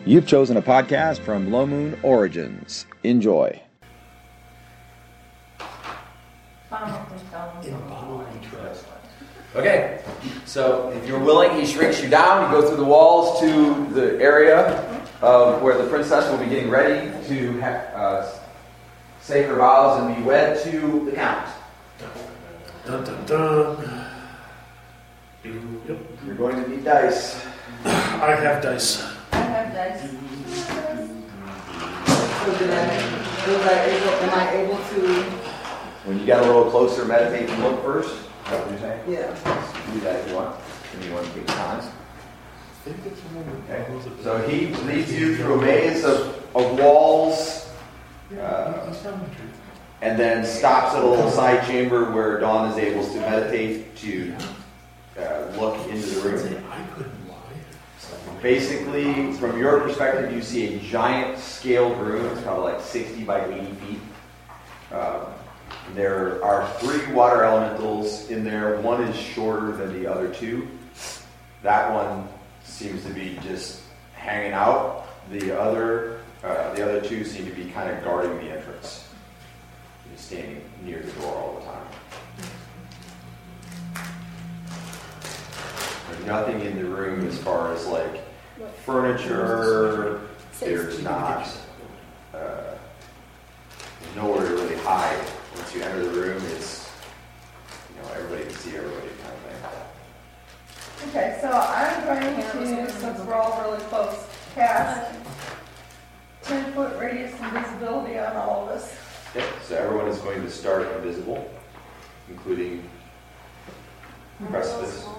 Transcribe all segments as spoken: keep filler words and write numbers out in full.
You've chosen a podcast from Low Moon Origins. Enjoy. Okay, so if you're willing, he shrinks you down. You go through the walls to the area of where the princess will be getting ready to ha- uh, say her vows and be wed to the count. Dun dun dun. Yep. You're going to need dice. I have dice. I have dice. So did I, was I able, am I able to? When you get a little closer, meditate and look first. Is that what you're saying? Yeah. Do that if you want. If you want to take time. Okay. So he leads you through a maze of, of walls, uh, and then stops at a little side chamber where Dawn is able to meditate to uh, look into the room. Basically, from your perspective, you see a giant scaled room. It's probably like sixty by eighty feet. Um, there are three water elementals in there. One is shorter than the other two. That one seems to be just hanging out. The other, uh, the other two seem to be kind of guarding the entrance, just standing near the door all the time. There's nothing in the room as far as like furniture. There's not. Uh, there's nowhere to really hide. Once you enter the room, it's, you know, everybody can see everybody kind of thing. Okay, so I'm going to, since we're all really close, cast ten foot radius invisibility on all of us. Okay, so everyone is going to start invisible, including Precipice.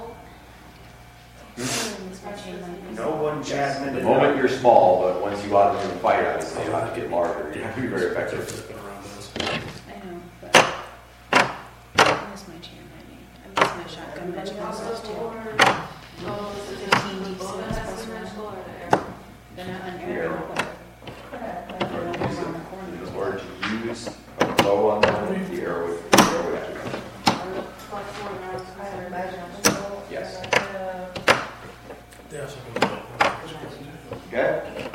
No one Jasmine. The moment you're small, but once you go out into the fight, obviously you have to get larger. You have to be very effective. I know, but I miss my chain lightning. I miss my shotgun magic missiles too. fifteen D C plus one. They're not on air. In order to use a bow on them, the arrow would, the arrow would have to go. Yes. Okay?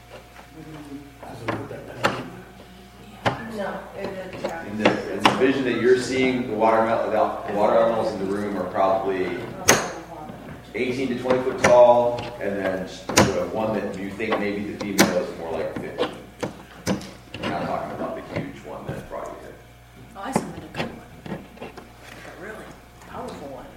No, it didn't. Yeah. In the, in the vision that you're seeing, the water, the water elementals in the room are probably eighteen to twenty foot tall, and then the one that you think maybe the female is more like fifteen. We're not talking about the huge one that brought you here. Oh, I summoned a good one. Like a really powerful one.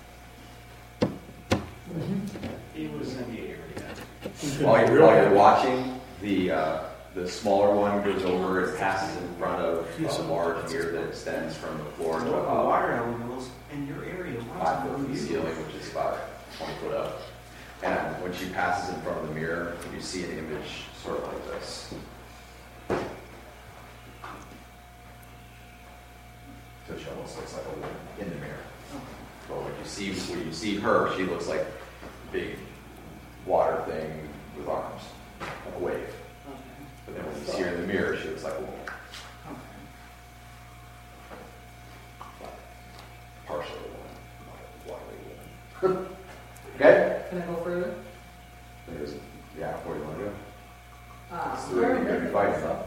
He was in the area. While you're, while you're watching, the uh, the smaller one goes over and passes in front of a large mirror that extends from the floor to about water elementals in your area. five foot from the ceiling, which is about twenty foot up. And when she passes in front of the mirror, you see an image sort of like this. So she almost looks like a woman in the mirror. But when you see when you see her, she looks like a big water thing with arms, like a wave. But then when you see her in the mirror, she looks like a woman. Partially a woman, not a woman. Okay? Can I go further? There's, yeah, where do you want to go? Uh, It's the room you're going to be fighting about.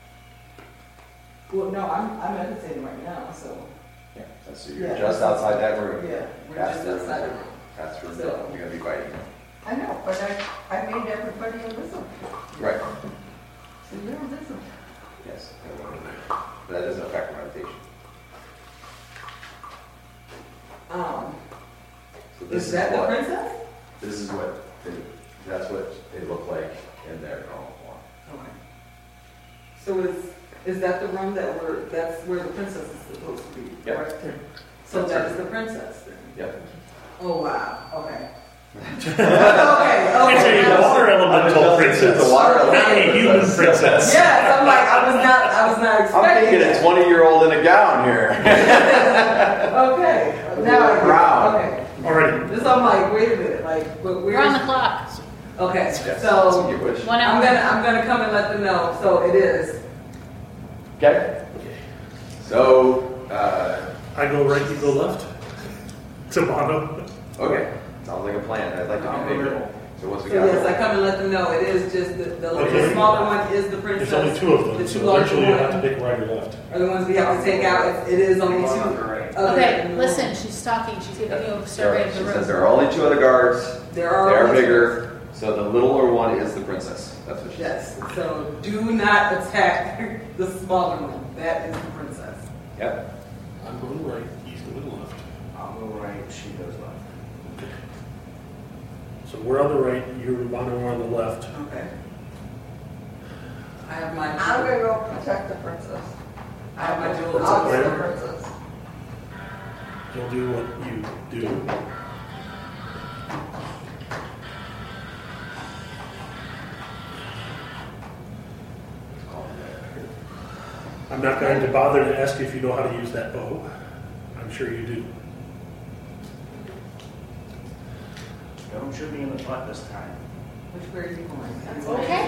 Well, no, I'm, I'm meditating right now, so. Yeah, that's, so you're Yeah. just outside that room. Yeah, we're That's just the room. outside. That's the room So- you're going to be fighting. I know, but I, I made everybody invisible. Right. So you're invisible. Yes. But that doesn't affect meditation. Um, So this is is that the what, princess? this is what, they, that's what they look like in their normal form. Okay. So is, is that the room that we're, that's where the princess is supposed to be? Yep. Right? So That's that right. is the princess then? Yep. Oh, wow, okay. okay, okay. It's a water elemental princess. It's a water Not elemental a human princess. Yes, I'm like, I was not, I was not I'm expecting thinking a that. twenty-year-old in a gown here. Okay, now I Brown. okay. Already. This I'm like, wait a minute, like, but We're on the where's, clock. okay, Yes, that's so what you wish. One I'm hour. gonna, I'm gonna come and let them know, so it is. Okay. So, uh, I go right, you go left. To bottom. okay. Sounds like a plan. I'd like to be bigger. So what's we So got? yes, I come and let them know, it is just, the, the Okay. the smaller one is the princess. There's only two of them, The so two larger eventually you'll have to ones pick right or left. are the ones we have to take out. It- It is only two. other Okay, than- listen, she's talking, she's giving you a So survey of she the says there room. are only two other guards. There are. They're only two. bigger. So the littler one is the princess. That's what she says. Yes, so do not attack the smaller one. That is the princess. Yep. I'm going right, he's going left. I'll go right, she goes left. So we're on the right, you're Mono on the left. Okay. I have my. I'm gonna go protect the princess. I have my jewel. What's up, I'll get the Larry? princess. You'll do what you do. I'm not going to bother to ask you if you know how to use that bow. I'm sure you do. Don't shoot me in the butt this time. Which way are you going? That's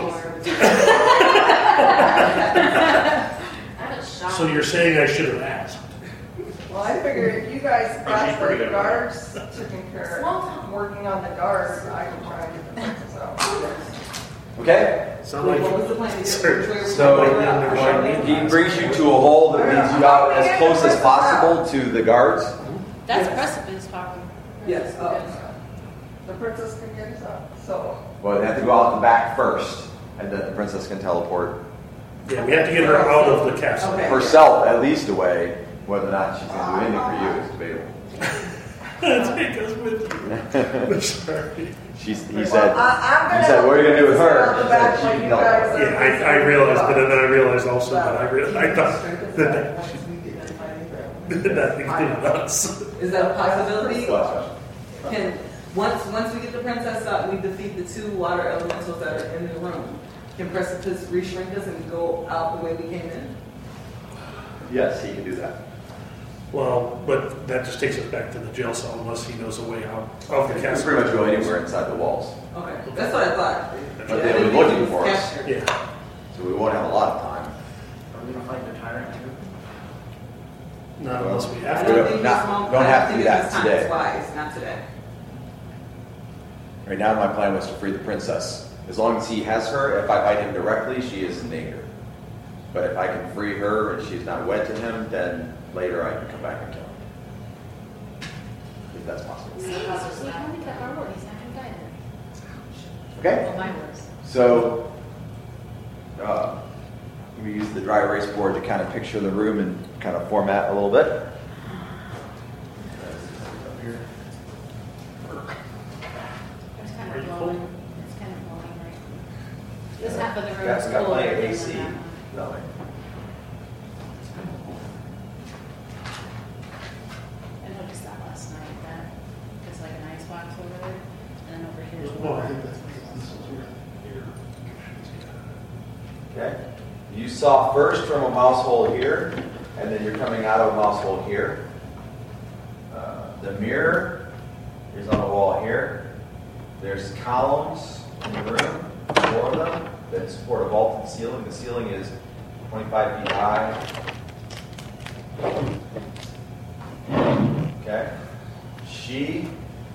okay. So you're saying I should have asked? Well, I figured if you guys got pretty the good. guards taken care of, working on the guards, I can try and get the princess out. Okay. Sound What like was the plan? Sir, So he brings you to a hole that leads you out as close as possible to the guards. That's precipice talking. Yes, oh. The princess can get us out, so. Well, they have to go out the back first, and then the princess can teleport yeah, we have to get her out of the castle. Okay. herself at least away. Whether or not she's going to do anything for you is debatable. Take us with you. I'm sorry. She's, he Well, said, I- I'm gonna he said, what are you going to do with out her? the She back said when she you can guys teleport. Yeah, I, I realized, but then I realized also that I realized, I thought that that that included us. Is that a possibility? Last Can, once, once we get the princess out, we defeat the two water elementals that are in the room. Can Precipice reshrink us and go out the way we came in? Yes, he can do that. Well, but that just takes us back to the jail cell unless he knows a way out of the He can castle. pretty much go anywhere inside the walls. Okay, that's what I thought. But I they didn't were think looking he was for us. captured. Yeah. So we won't have a lot of time. Are we gonna fight the tyrant too? Not unless we I have don't to. think Not- this won't- don't I have to think do that this time today. is wise, not today. Right now, my plan was to free the princess. As long as he has her, if I fight him directly, she is in danger. But if I can free her and she's not wed to him, then later I can come back and kill him. If that's possible. See, so we only got our word, he's not gonna die then. Okay? Well, my words. So, uh, we use the dry erase board to kind of picture the room and kind of format a little bit. It's kind Are of you blowing, cold? it's kind of blowing, right? This half of the room Got- is got cooler plenty of than A C. that one. No. I noticed that last night, that there's like an ice box over there, and then over here is Well, I water. think that's because this is here. Okay. You saw first from a mouse hole here, and then you're coming out of a mouse hole here. Uh, the mirror is on the wall here. There's columns in the room, four of them, that support a vaulted ceiling. The ceiling is twenty-five feet high. Okay. She.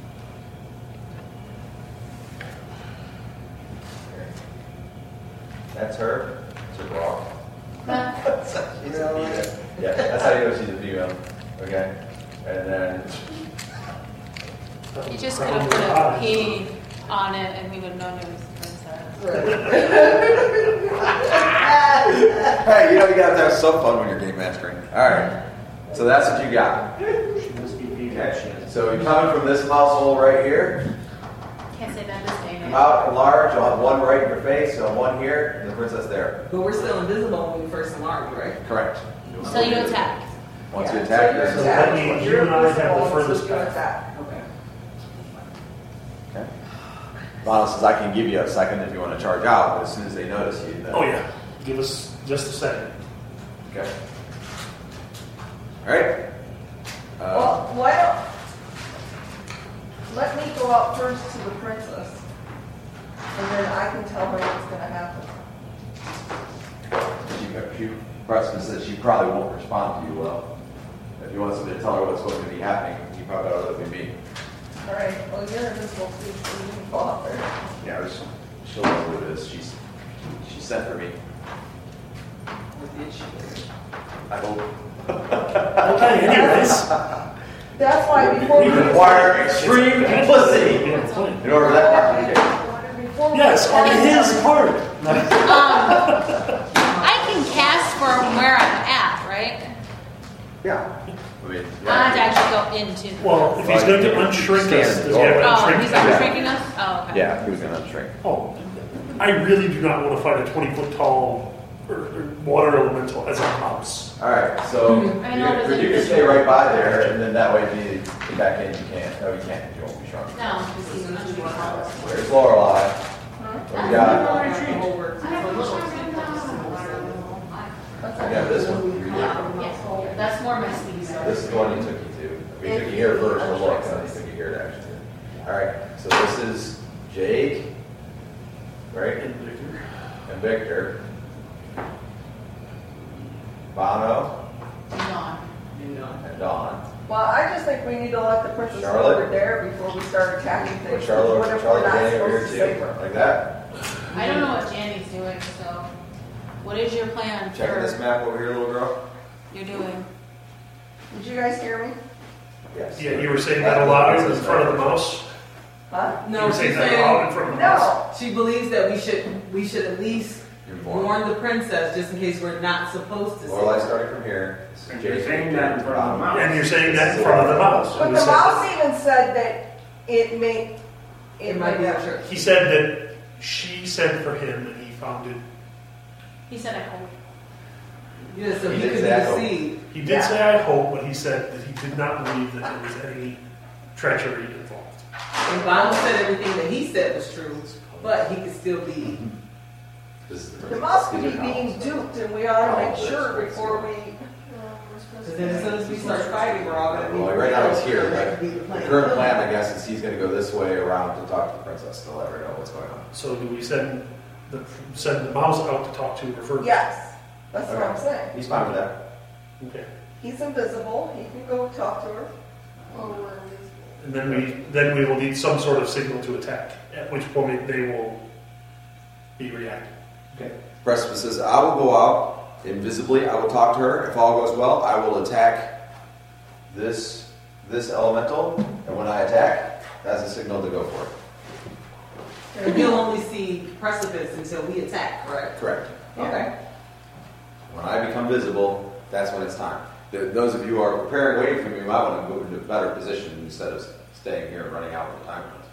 That's her. That's her bra. That's how she's a female. Yeah, that's how you know she's a female. Okay. And then, You just could have put a P on it and we would have known it was the princess. hey, you know you gotta have some fun when you're game mastering. All right. So that's what you got. She must be female. Okay. So you're coming from this mouse hole right here. Can't say that this day and Come age. out and large. You'll have one right in your face, so one here, and the princess there. But we're still invisible when we first alarmed, right? Correct. So you attack. Once Yeah, you attack, so you're So that means you and I have the You're furthest invisible, so you path. attack. Okay. Okay. Lana says I can give you a second if you want to charge out, but as soon as they notice you, then. Oh, yeah. Give us just a second. Okay. All right. Uh, Well, why don't, let me go out first to the princess, and then I can tell her what's gonna happen. she, she, Preston says she probably won't respond to you well. If you want somebody to tell her what's going to be happening, you probably ought to let me be. All right, well, you're invisible too, so you can go out there. Yeah, I was, she'll know who it is. She's, she sent for me. What did she? I hope. Okay, anyways. That's why before we. Require extreme complicity in order for that to be Before we- Yes, on his part. Um, I can cast from where I'm at, right? Yeah. I mean, I have to yeah. actually go into. Well, if he's going to unshrink us, does he have to Oh, unshrink he's us? unshrinking us? Oh, okay. Yeah, he was gonna unshrink. Oh, I really do not want to fight a twenty foot tall or, or water elemental as a mouse. All right, so you, I know, can- but you then- can stay right by there, and then that way, if you get back in, you can't. Oh, you can't. You won't be shrunk. No, because he's unshrinking us. Where's Lorelai? What we got? The whole work. Yeah, this one. Yes, that's more my speed. This is the one he took you to. We took you here first to look, and then he took you here to actually. All right, so this is Jake, right? And Victor. And Victor. Bono Gone. You know. and Dawn. Well, I just think we need to let the princess go Charlotte? over there before we start attacking Or things. Charlotte, What if we're Charlotte not Danny over supposed to here save too, her? like that. I don't know what Janny's doing, so what is your plan Checking this for map over here, little girl. you're doing? Did you guys hear me? Yes. Yeah, you were saying that aloud in front of the mouse? Huh? You No, were she's saying that aloud saying in front of the mouse? No. she believes that we should we should at least Inform. warn the princess just in case we're not supposed to. say Lorelai it. starting from here. This is And you're Jake, saying that in front of the mouse. And you're saying that in front of the mouse. But Who the said mouse that? even said that it may, It might be may- a trick. He said that she sent for him and he found it. He said I hope. Yeah, so He he did could be say I hope. deceived. He did Yeah. say I hope, but he said that he did not believe that there was any treachery involved. And Bono said everything that he said was true, but he could still be. This is the mouse could be being duped and we ought to make sure before we, Because then as soon as we start fighting, we're all gonna be. Well, right now he's here, That but could be the plan. current plan, I guess, is he's gonna go this way around to talk to the princess to let her know what's going on. So do we send the, send the mouse out to talk to her first? yes, that's what I'm saying. He's fine with that. Okay. He's invisible, he can go talk to her. And then we, then we will need some sort of signal to attack, at which point they will be reacting. Precipice says, I will go out invisibly, I will talk to her. If all goes well, I will attack this this elemental, and when I attack, that's a signal to go for it. And you'll only see precipice until we attack, correct? Correct. Okay. When I become visible, that's when it's time. Th- Those of you who are preparing, waiting for me, might want to move into a better position instead of staying here and running out when the time comes.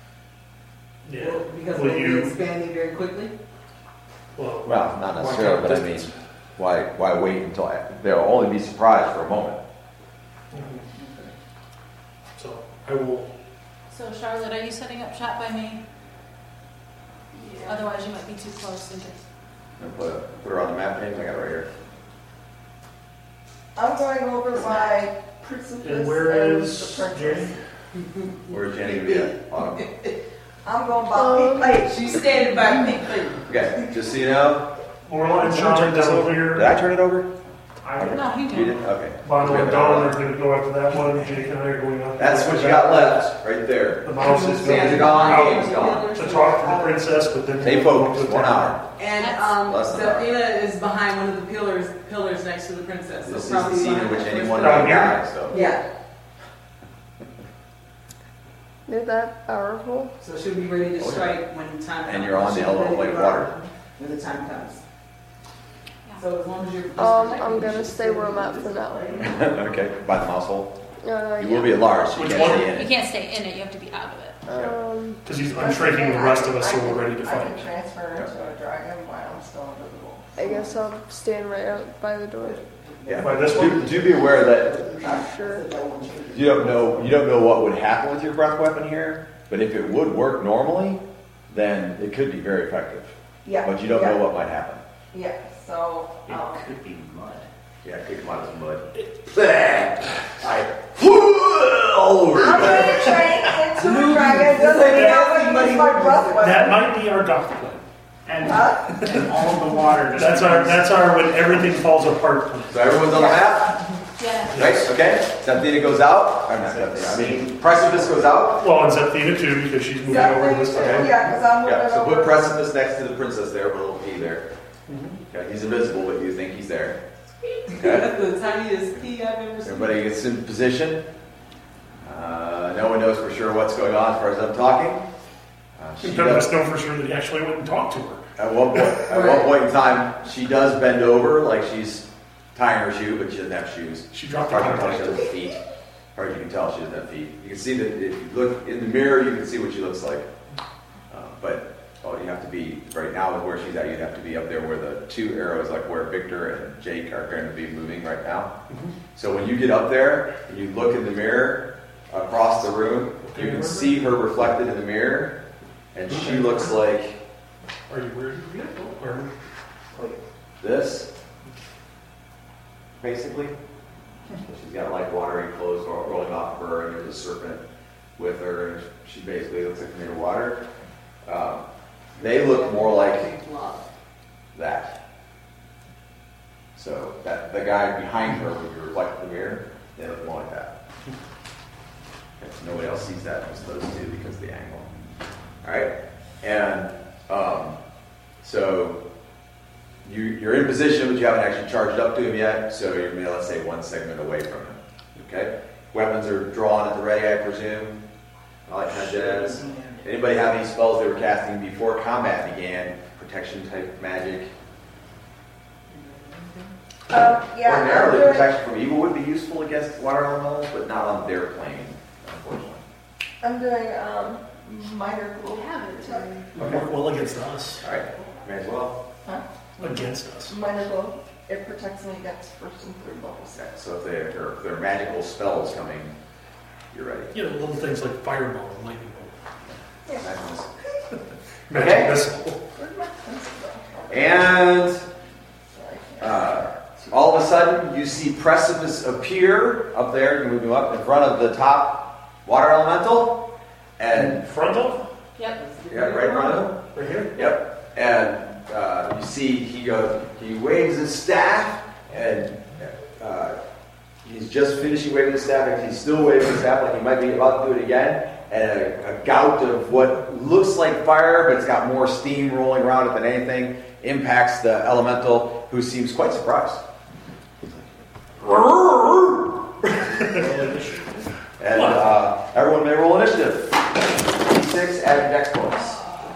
Yeah. Well, because Will we'll be you, expanding very quickly. well, Well, not why necessarily, can't but I mean, distance? why why wait until I, they'll only be surprised for a moment. Mhm. So I will, So Charlotte, are you setting up shop by me? Otherwise you might be too close and just. I'm gonna put, put her on the map, James. I got it right here. I'm going over by Precipice and where and is the princess. Jenny? Where's Jenny gonna be at? Autumn. I'm going by Pink Lake. She's standing by Pink Lady. Okay, just so you know. Laurel and Sean down Did here. I turn it over? I No, you You don't. did? Okay. Bono We have and it Dawn on. are going to go after that one. Jake and I are going after That's that. what you got left, right there. The mouse is going Sands to are go gone, game's out gone. to talk to the princess, but then. Stay we'll go focused, to one attack. hour. And That's- um, Less than an hour. Zephina is behind one of the pillars, pillars next to the princess. So This is probably the scene in behind which the anyone first- Down might here? die, so. Yeah. Is that powerful? So she'll be ready to Oh, yeah. strike when time comes. And you're on the She'll be element ready like to water. rock When the time comes. Yeah. So as long as you're. Um, I'm gonna stay where I'm at for now. Okay, by the mouse hole. Uh, You will be at large, so you Which can't one? stay in You it. can't stay in it, you have to be out of it. Um, Because he's unshrinking the rest of us, so I can- we're ready to I can fight. transfer into a dragon while I'm still invisible. I guess I'll stand right out by the door. Yeah. By this Do, one? do be aware that Sure. you don't know you don't know what would happen with your breath weapon here, but if it would work normally, then it could be very effective. Yeah. But you don't yeah, know what might happen. Yeah, so, um, It could be mud. Yeah, kick him out of the mud. I all over. I'm gonna train into a dragon, doesn't mean I'm gonna use my breath weapon. That might be our goth plan. And, Huh? and all of the water just. That's our, that's our when everything falls apart plan. So everyone's on the map? Yeah. Right, okay? Zepthina goes out, or not Zepthina, I mean, Precipice goes out. Well, and Zepthina too, because she's moving Yeah, over this thank time. you. Yeah, because I'm moving Yeah, so put over. Precipice next to the princess there, with a little P there. Mhm. Okay, he's invisible, but you think he's there. Okay? That's the tiniest P I've ever seen. Everybody gets in position. Uh, no one knows for sure what's going on as far as I'm talking. Uh, she None of us does, know for sure that he actually went and talked to her. at one point, at one point in time, she does bend over like she's tying her shoe, but she doesn't have shoes. She dropped Hard her to tell she contact. doesn't have feet. Hard you can tell she doesn't have feet. You can see that if you look in the mirror, you can see what she looks like. Uh, but oh, you have to be right now with where she's at. You'd have to be up there where the two arrows, like where Victor and Jake are going to be moving right now. Mhm. So when you get up there and you look in the mirror across the room, you can see her reflected in the mirror, and she looks like Are you weird? Or, this, basically. So she's got like watery clothes ro- rolling off of her, and there's a serpent with her, and she basically looks like made of water. Um, they look more like that. So that the guy behind her, when you reflect in the mirror, they look more like that. Okay, so nobody else sees that, just those two because of the angle. All right, and um, so you, you're in position, but you haven't actually charged up to him yet. So you're, maybe, let's say, one segment away from him. Okay, weapons are drawn at the ready, I presume. All that kind of jazz. Anybody have any spells they were casting before combat began? Protection type magic. Um, yeah, I'm Ordinarily, doing, protection from evil would be useful against water elementals, but not on their plane, unfortunately. I'm doing, um, minor glow. Okay. well, against us. All right, may as well. Huh? Against us. Minor glow. It protects me against first and third levels. Okay, so if they if there if there are magical spells coming, you're ready. You know, little things like fireball and lightning bolt. Imagine Magic Okay. missile. Where's my pencil go? And uh, all of a sudden, you see Precipice appear up there. You move him up in front of the top water elemental, and Frontal? Yep. yeah, right in front of him. Right here? Yep. And uh, you see he goes, he waves his staff, and uh, he's just finishing waving his staff, and he's still waving his staff like he might be about to do it again. And a, a gout of what looks like fire, but it's got more steam rolling around it than anything, impacts the elemental, who seems quite surprised. And uh, everyone may roll initiative. D six, add dex bonus.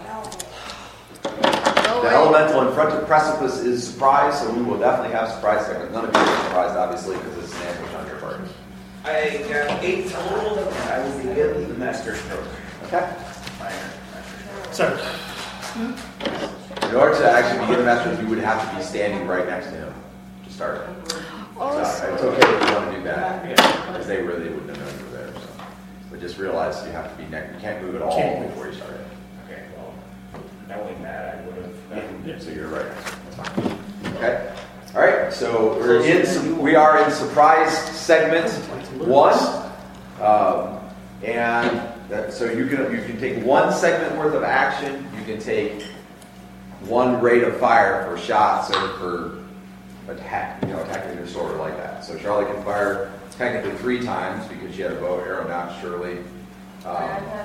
The elemental in front of Precipice is surprised, so we will definitely have surprise segments. None of you are surprised, obviously, because it's an ambush on your part. I got eight total, and I will begin the master stroke. Okay? Minor master stroke. Sorry. In order to actually begin the master, you would have to be standing right next to him to start. So Awesome. it's okay if you want to do that, because they really wouldn't have known you were there. So. But just realize you have to be next. You can't move at all Can't. before you start it. Okay, well, knowing that, I would have. Yeah, so you're right. That's fine. Okay. All right. So we're in. We are in surprise segment one, um, and that, so you can you can take one segment worth of action. You can take one rate of fire for shots or for attack. You know, attacking your sword like that. So Charlie can fire technically three times because she had a bow arrow, not Shirley. Um,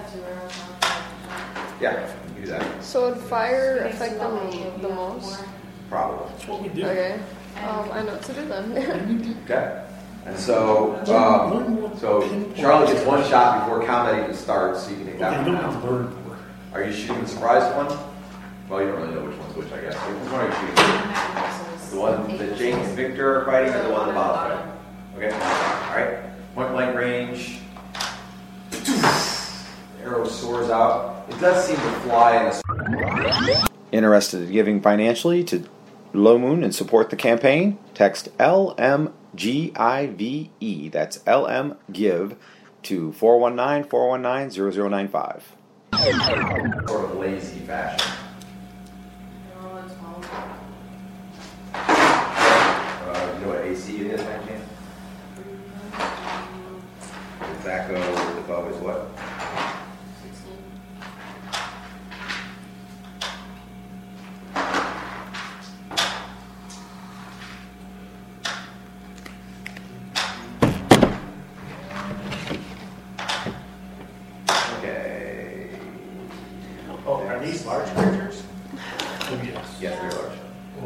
yeah, you can do that So would fire affect them the most? probably. That's what we do. Okay. Um, I know what to do then. Okay. And so, um, so Charlotte gets one shot before combat even starts, so you can take that Okay, you one don't have out. to learn more. Are you shooting the surprise one? Well, you don't really know which one's which, I guess. Which one are you shooting? The one that Jake and Victor are fighting, or the one at the bottom fighting? Okay. All right. Point blank range. The arrow soars out. It does seem to fly in a. Interested in giving financially to Low Moon and support the campaign? Text L M G I V E, that's L M Give, to four one nine, four one nine, zero zero nine five. Sort of lazy fashion. Uh, you know what A C it is, by chance? Tobacco above is what?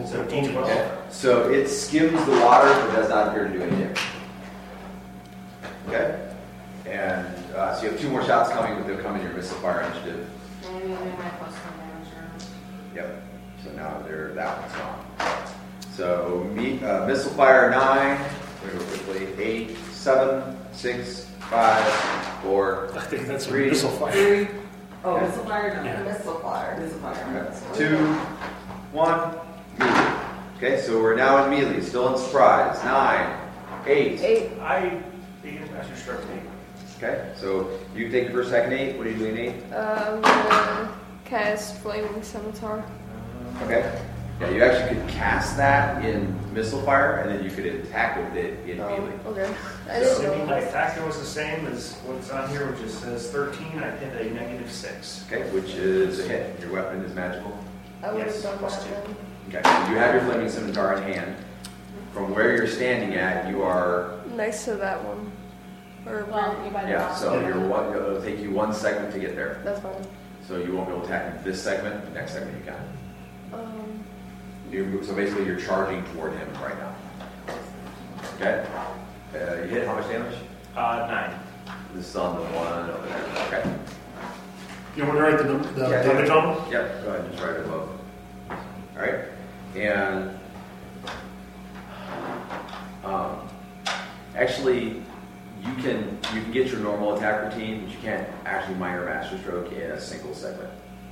So each one. Okay, so it skims the water, but does not appear to do any damage. Okay, and uh, so you have two more shots coming, but they'll come in your missile fire initiative. Maybe they might plus one damage round. Yep. So now they're that one's gone. So me, uh, missile fire nine. Let me go quickly. Eight, seven, six, five, four, I think that's a Three. missile fire. Three. Oh, Okay. missile fire? No. Yeah. Missile fire. Missile fire. okay, two, one, melee. Okay, so we're now in melee, still in surprise. Nine, eight. Eight. I begin master stroke eight. Okay, so you take your first second eight. What are you doing eight? Uh, I'm gonna cast Flaming Scimitar. Okay. Yeah, you actually could cast that in missile fire, and then you could attack with it in Oh, melee. okay. I So- didn't Assuming know. my attack was the same as what's on here, which just says thirteen, I hit a negative six. Okay, which is a hit. Your weapon is magical. I would have Yes, done plus that two. then. Okay, you have your flaming scimitar in hand. From where you're standing at, you are Next to that one. Or Well, you might yeah. have. So you're one. It'll take you one segment to get there. that's fine. So you won't be able to attack this segment. The next segment you can. Um, You, so basically, you're charging toward him right now. Okay. Uh, you hit how much damage? Uh, nine. This is on the one over there. Okay. You want to write the, num- the Yeah. damage on them? Yep, go ahead, just write it above. All right, and um, actually, you can you can get your normal attack routine, but you can't actually minor master stroke in a single segment.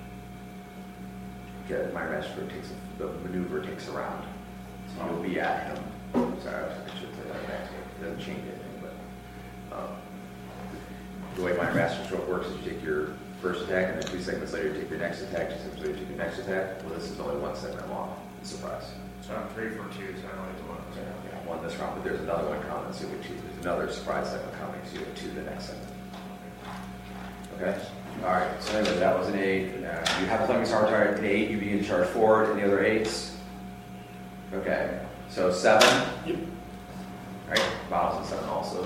Okay, minor master stroke takes a, the maneuver takes a round, so you'll be at him. Sorry, I should say that back. It doesn't change anything, but um, the way minor master stroke works is you take your first attack, and then two segments later, you take your next attack. Two segments later, you take your next attack. Well, this is only one segment long. Surprise. So I'm three for two, so I only do one. Okay, okay, I won this round, but there's another one coming, so you have two. There's another surprise segment coming, so you have two the next segment. Okay? All right, so anyway, that was an eight. Uh, you have Fleming's Hard Target at eight. You begin to charge forward. Any other eights? Okay, so seven. Yep. All right, Bob's and seven also.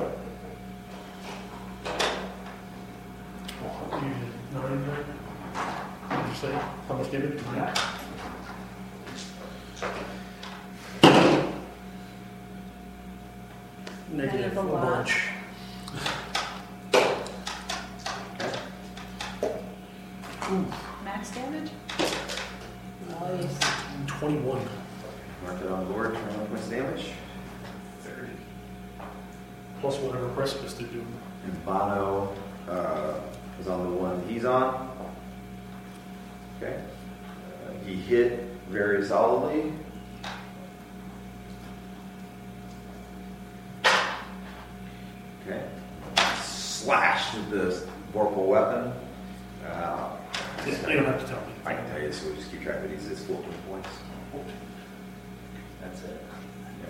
Oh, you did nine there? What did you say? How much damage? Nine. Negative a Negative a lot. bunch. Max damage? Nice. twenty-one. Mark it on the board. twenty-one points of damage. thirty. Plus whatever precipice they're doing. And Bono uh, is on the one he's on. Okay. Uh, he hit very solidly. Okay. Slashed with the vorpal weapon. Uh, Yeah, you don't have to tell me. I can tell you this, we'll just keep track of these. It's fourteen points. That's it. Yeah.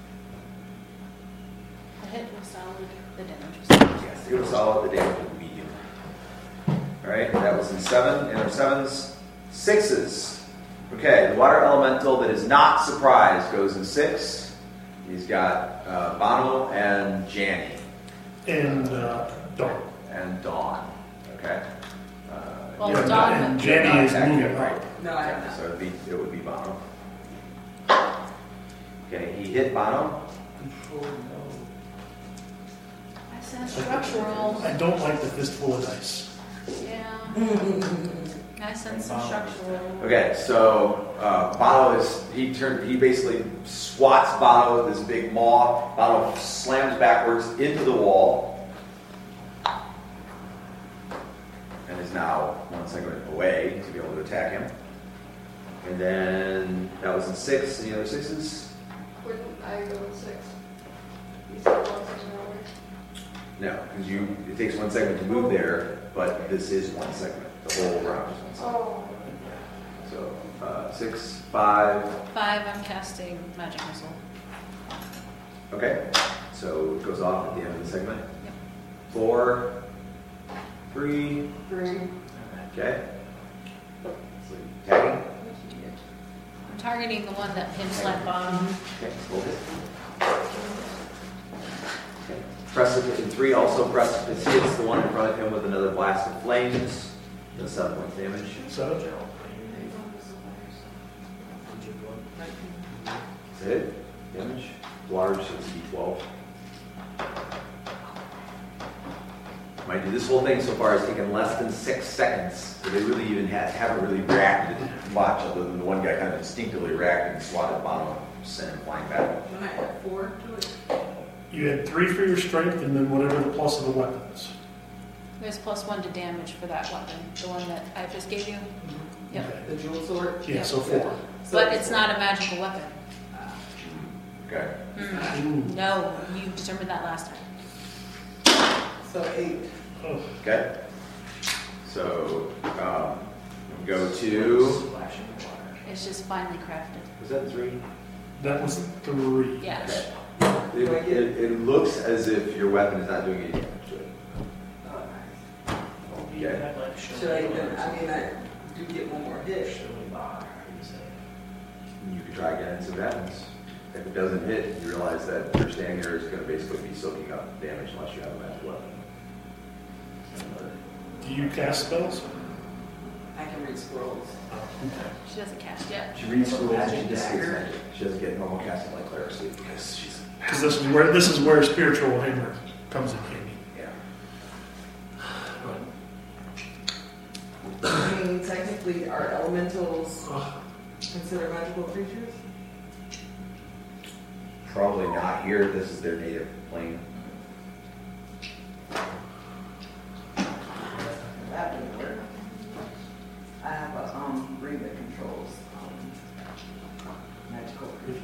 The hit was solid, the damage was solid. Yes, it was solid, the damage was medium. Alright, that was in seven, and our sevens, sixes. Okay, the water elemental that is not surprised goes in six. He's got uh, Bono and Janny. And uh, Dawn. And Dawn. Okay. Uh, Well, Yeah, Dawn- and Jenny is Attack moving him, right? right. No, I have not. So it'd be, it would be Bono. Okay, he hit Bono. I said structural. I don't like the fistful of dice. Yeah. I sense some structural. Okay, so uh, Bono is he turned he basically swats Bono with his big maw. Bono slams backwards into the wall and is now one segment away to be able to attack him. And then that was in six. Any other sixes? wouldn't I go with six? You said one section over. No, because you it takes one segment to move there, but this is one segment. The whole round is one segment. Oh. So uh, six, five. Five, I'm casting magic missile. Okay, so it goes off at the end of the segment. Yep. Four, three, Three. okay. So tagging. I'm targeting the one that him slap bottom. Okay, hold it. Okay. Precipice in three, also Precipice hits the one in front of him with another blast of flames. Does seven points damage. Seven. Hit, damage, large, so it's D twelve. Mind you, this whole thing so far has taken less than six seconds, so they really even ha- haven't really reacted much, other than the one guy kind of instinctively reacted and swatted the bottom, sent him flying back. When I add four to it, You had three for your strength, and then whatever the plus of the weapon is. There's plus one to damage for that weapon, the one that I just gave you. Yep. Okay. the jewel sword. Yeah, so four. So But it's not a magical weapon. Okay. Mm. Ooh. No, you determined that last time. So eight. Oh. Okay. So, um, go to, Splashing water. It's just finely crafted. was that three? That was three. Yeah. Okay. It, it, it looks as if your weapon is not doing any damage to it. You Okay. had like show Should I me even, bars. I mean, I do get one more hit. Show me bar, you say. You can try again and see what happens. If it doesn't hit, you realize that your standing there is going to basically be soaking up damage unless you have a magic weapon. Do you cast spells? I can read scrolls. She doesn't cast yet. She reads scrolls and she Magic just gets dagger. magic. She doesn't get normal casting like clerics do because she's Because this is where this is where spiritual hammer comes in handy. yeah. I mean, technically, are elementals Ugh. considered magical creatures? Probably not here. This is their native plane. That would work. I have a, um, ring that controls, um, magical creatures.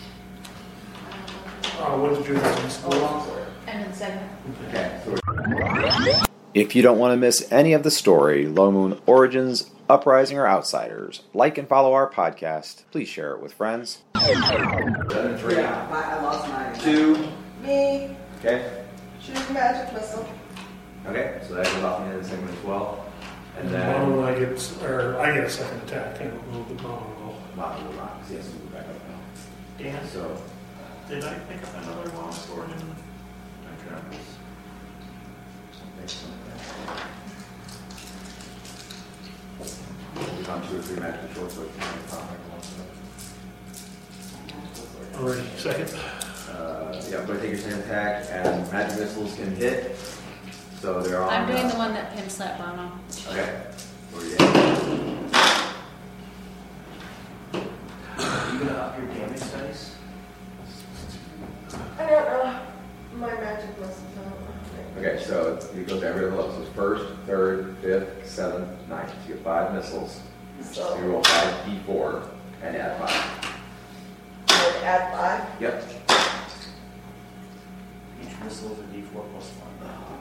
Uh, what did you have in Oh, school? longsword. And then second. Okay. So If you don't want to miss any of the story, Low Moon Origins, Uprising, or Outsiders, like and follow our podcast. Please share it with friends. seven, three, Yeah, my, I lost mine. two. Me, Okay. shoot magic missile. Okay. So that goes off the end of the segment as well. And And then then I get, or I get a second attack. I don't know the Mono will. Mom will not, because he has to move back up now. Dan, So did I pick up another long sword in my travels? we've gone two or three magical short swords. Alrighty, second. Uh, yeah, go ahead and take your sand attack, and magic missiles can hit. So they're on. I'm doing uh, the one that Pim slapped Bono. Okay. Where you at? Are you gonna up your damage dice? I don't know. My magic missile. I don't know. Okay, so it goes to every other level. So it's first, third, fifth, seventh, ninth. So you get five missiles. So you So, roll five d four and add five. I'd add five. Yep. Each missile is a D four plus one.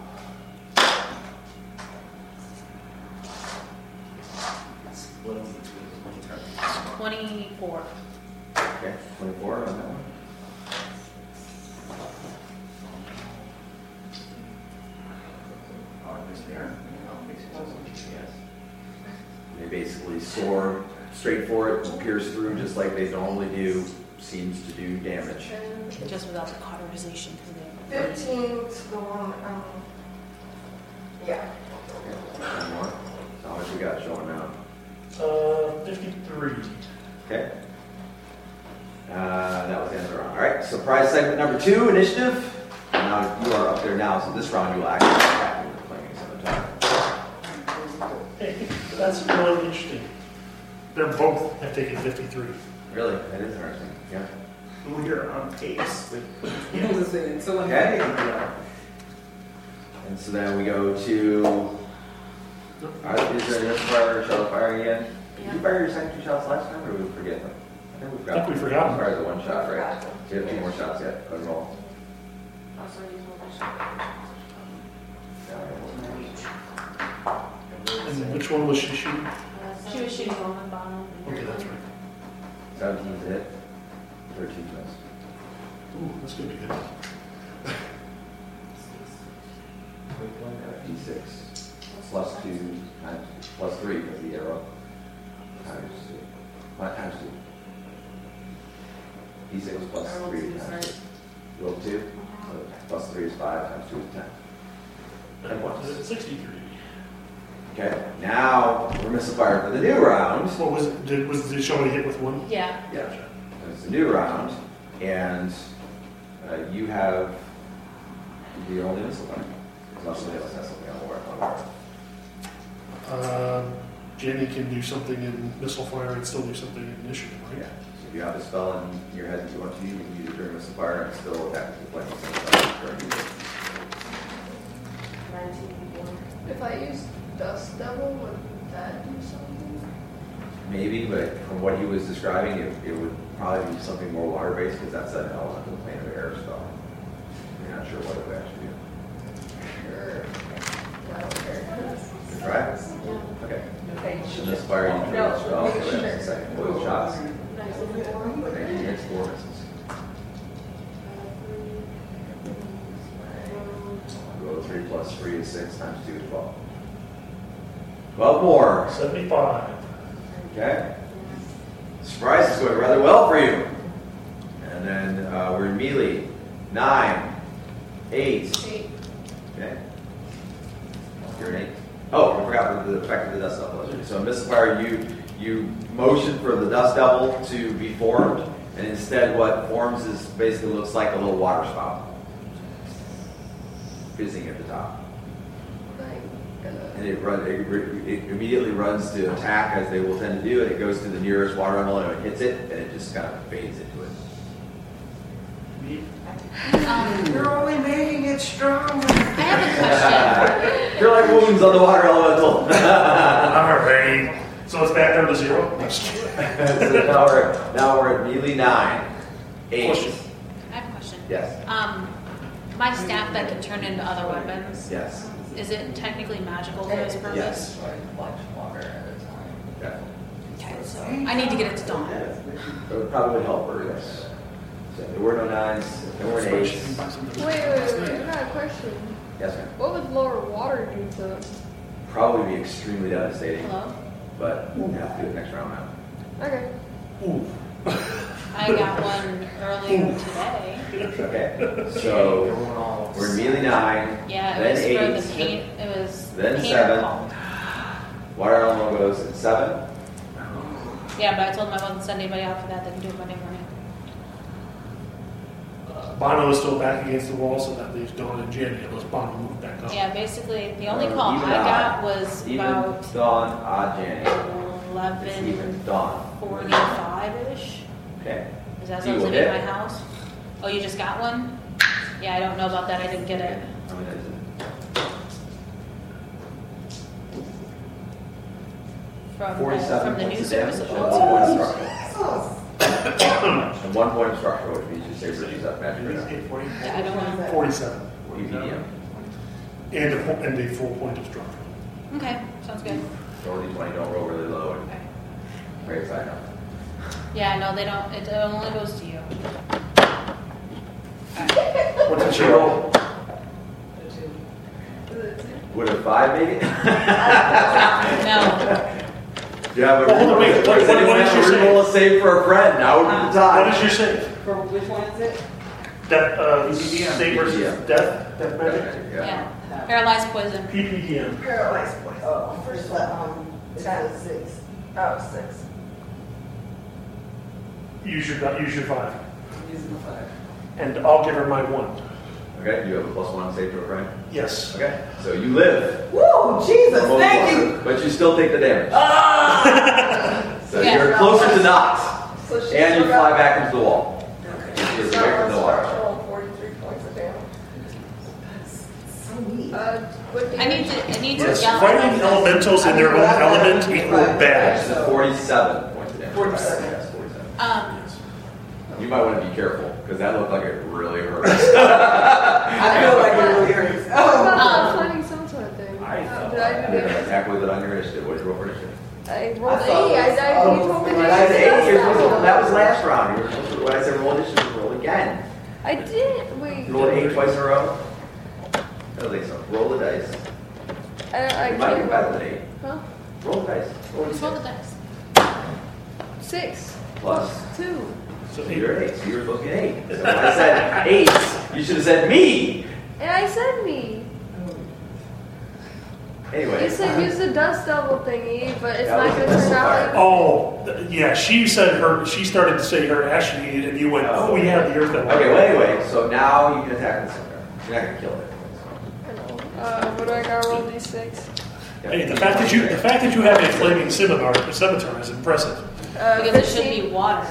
It's split them between as many targets. twenty-four. Okay, twenty-four on that one. Oh, there's there. Oh, makes sense. Yes. They basically soar straight for it and pierce through just like they normally do. Seems to do damage. And Just without the cauterization through there. fifteen to the one, um, yeah. Okay, one more. How much we got showing now? Uh, fifty-three. Okay. Uh, that was the end of the round. All right, surprise segment number two, initiative. Now you are up there now, so this round you will actually attack with the flaming scimitar. Hey, that's really interesting. They're both have taken fifty-three. Really? That is interesting. Yeah. We are on pace with. I was saying, so when Okay. yeah. And so then we go to. All right, is there another fire shell firing again? Did you fire your second two shots last time, or did we forget them? I think we forgot. I think we forgot them. Fire the one shot, right? Forgot. So you have two more shots yet. Go ahead and roll. Also use one And which one was she shooting? She was shooting one with Bono. Okay, that's right. seventeen to hit. thirteen miss. Ooh, that's gonna be good. D six. Plus two times, plus three because the arrow. Times two. Not times two. D six plus I rolled three two, times sorry. two. Roll two. So plus three is five, times two is ten. And what is it? Sixty-three. Okay, now we're missing fire for the new round. What was it? Did was did somebody hit with one? Yeah. Yeah. it's a new round, and uh, you have the only missile fire. Unless somebody else has something on board. On board. Uh, Jenny can do something in missile fire and still do something in initiative, Yeah. right? So if you have a spell in your head that you want to use, you can use it during missile fire and still attack the plane. During use it. If I use Dust Devil, would that do something? Maybe, but from what he was describing, it, it would probably be something more water-based because that's an elemental plane of air spell. You're not sure what it would actually do. Sure. I don't care. Right? Yeah. Okay. Okay. And this fire you drew No, as well. make So sure. that's the second. Both shots. Nice and warm. Okay, you mix four misses. Go three plus three is six times two is twelve. Twelve more. seventy-five. Okay. Surprise is going rather well for you. And then uh, we're in melee. Nine. Eight. Eight. Okay. You're an eight. Oh, I forgot the effect of the dust devil. So in missile fire, you you motion for the dust devil to be formed, and instead what forms is basically looks like a little water spout fizzing at the top. And it, run, it, it immediately runs to attack, as they will tend to do, and it goes to the nearest water element and it hits it, and it just kind of fades into it. Um, You're only making it stronger. I have a question. You're like wounds on the water elemental. Alright. So it's back down to zero? So now we're, now we're at melee nine. Eight. Question. I have a question. Yes. Um, my staff that can turn into other weapons, Yes. is it technically magical for this purpose? Yes. Much longer at a time. Definitely. Okay, so I need to get it to dawn. It would probably help her, yes. So there were no nines, there were no eights. Wait, wait, wait, I got a question. Yes, ma'am. What would lower water do to them? Probably be extremely devastating, Hello? but we'll have to do it next round now. Okay. Ooh. I got one earlier today. Okay, so we're in melee nine, Yeah, it then was eight, for the paint, it was then painter seven. called. water elemental goes at seven. Yeah, but I told him I wasn't sending anybody out for that, they can do it Monday morning. Uh, Bono is still back against the wall, so that leaves Dawn and Jenny, unless Bono moved back up. Yeah, basically, the only Uh, call even I got odd. was Even about dawn, odd January. It's eleven even dawn. forty-five-ish. Okay. Is that You supposed to will be hit. my house? Oh, you just got one? Yeah, I don't know about that, I didn't get it. How many dice is it? From the, Forty-seven from the new points of service. damage and one point of structural. And one point of structural, which means you say reduce that magic or not. Yeah, I don't know. Forty-seven. P P D M. And a, po- and a full point of structure. Okay, sounds good. Roll D twenty, don't roll really low and Okay. very side up. Yeah, no, they don't, it only goes to you. What did she roll? Would a five make it? No, Yeah, but Well, hold on, wait, what- does what- anyone what did have you to say? roll a save for a friend? Now would be the What time. is your save? For which one is it? Death, uh, P P D M. save versus P P D M. death, death magic? yeah. Paralyzed poison. P P D M. Paralyzed poison. Oh, first one, um, it says six. Oh, six. Use your, use your five. I'm using the five. And I'll give her my one. Okay, you have a plus one save to a friend. Yes. Okay, so you live. Woo, Jesus, Almost thank one, you. But you still take the damage. So Yeah. you're closer to knots. So she's And you still fly got- back into the wall. She's You're still away from got the water. structural forty-three points of damage. So neat. Uh, what I need to, I need to Yes, yell. fighting elementals in their own element equal bad. This is forty-seven points of damage. forty-seven. Yes, forty-seven. Um, You might want to be careful, because that looked like it really hurt. I feel like it really hurts. What Oh. about Um, the finding some sort of thing? I How thought did I do that. that? Attack with it on your initiative. What did you roll for initiative? I rolled I eight. thought it I was- died. oh, You told me when to I use said the eight, dust you're supposed to- devil. that was last round. You were supposed to, when I said roll initiative, roll again. I did. Wait. You rolled eight twice in a row? I don't think so. Roll the dice. I, I It might be can't better roll. than eight. Huh? Roll the dice. just roll the dice. Six. Plus. Two. So So you're eight. So you were supposed to get eight. So when I said eight, you should have said me. And I said me. Anyway. You said use the dust devil thingy, but it's That not was going the to turn out fire. like. Oh, th- yeah. She said her. She started to say her Ashley, and you went, "Oh, yeah, the Earth." Okay, well, anyway, so now you can attack the center. You're not going to kill it. I know. Uh, what do I got? Roll d six. Hey, the fact that you the fact that you have a flaming scimitar, scimitar is impressive. Uh, Because it should fifteen, be water.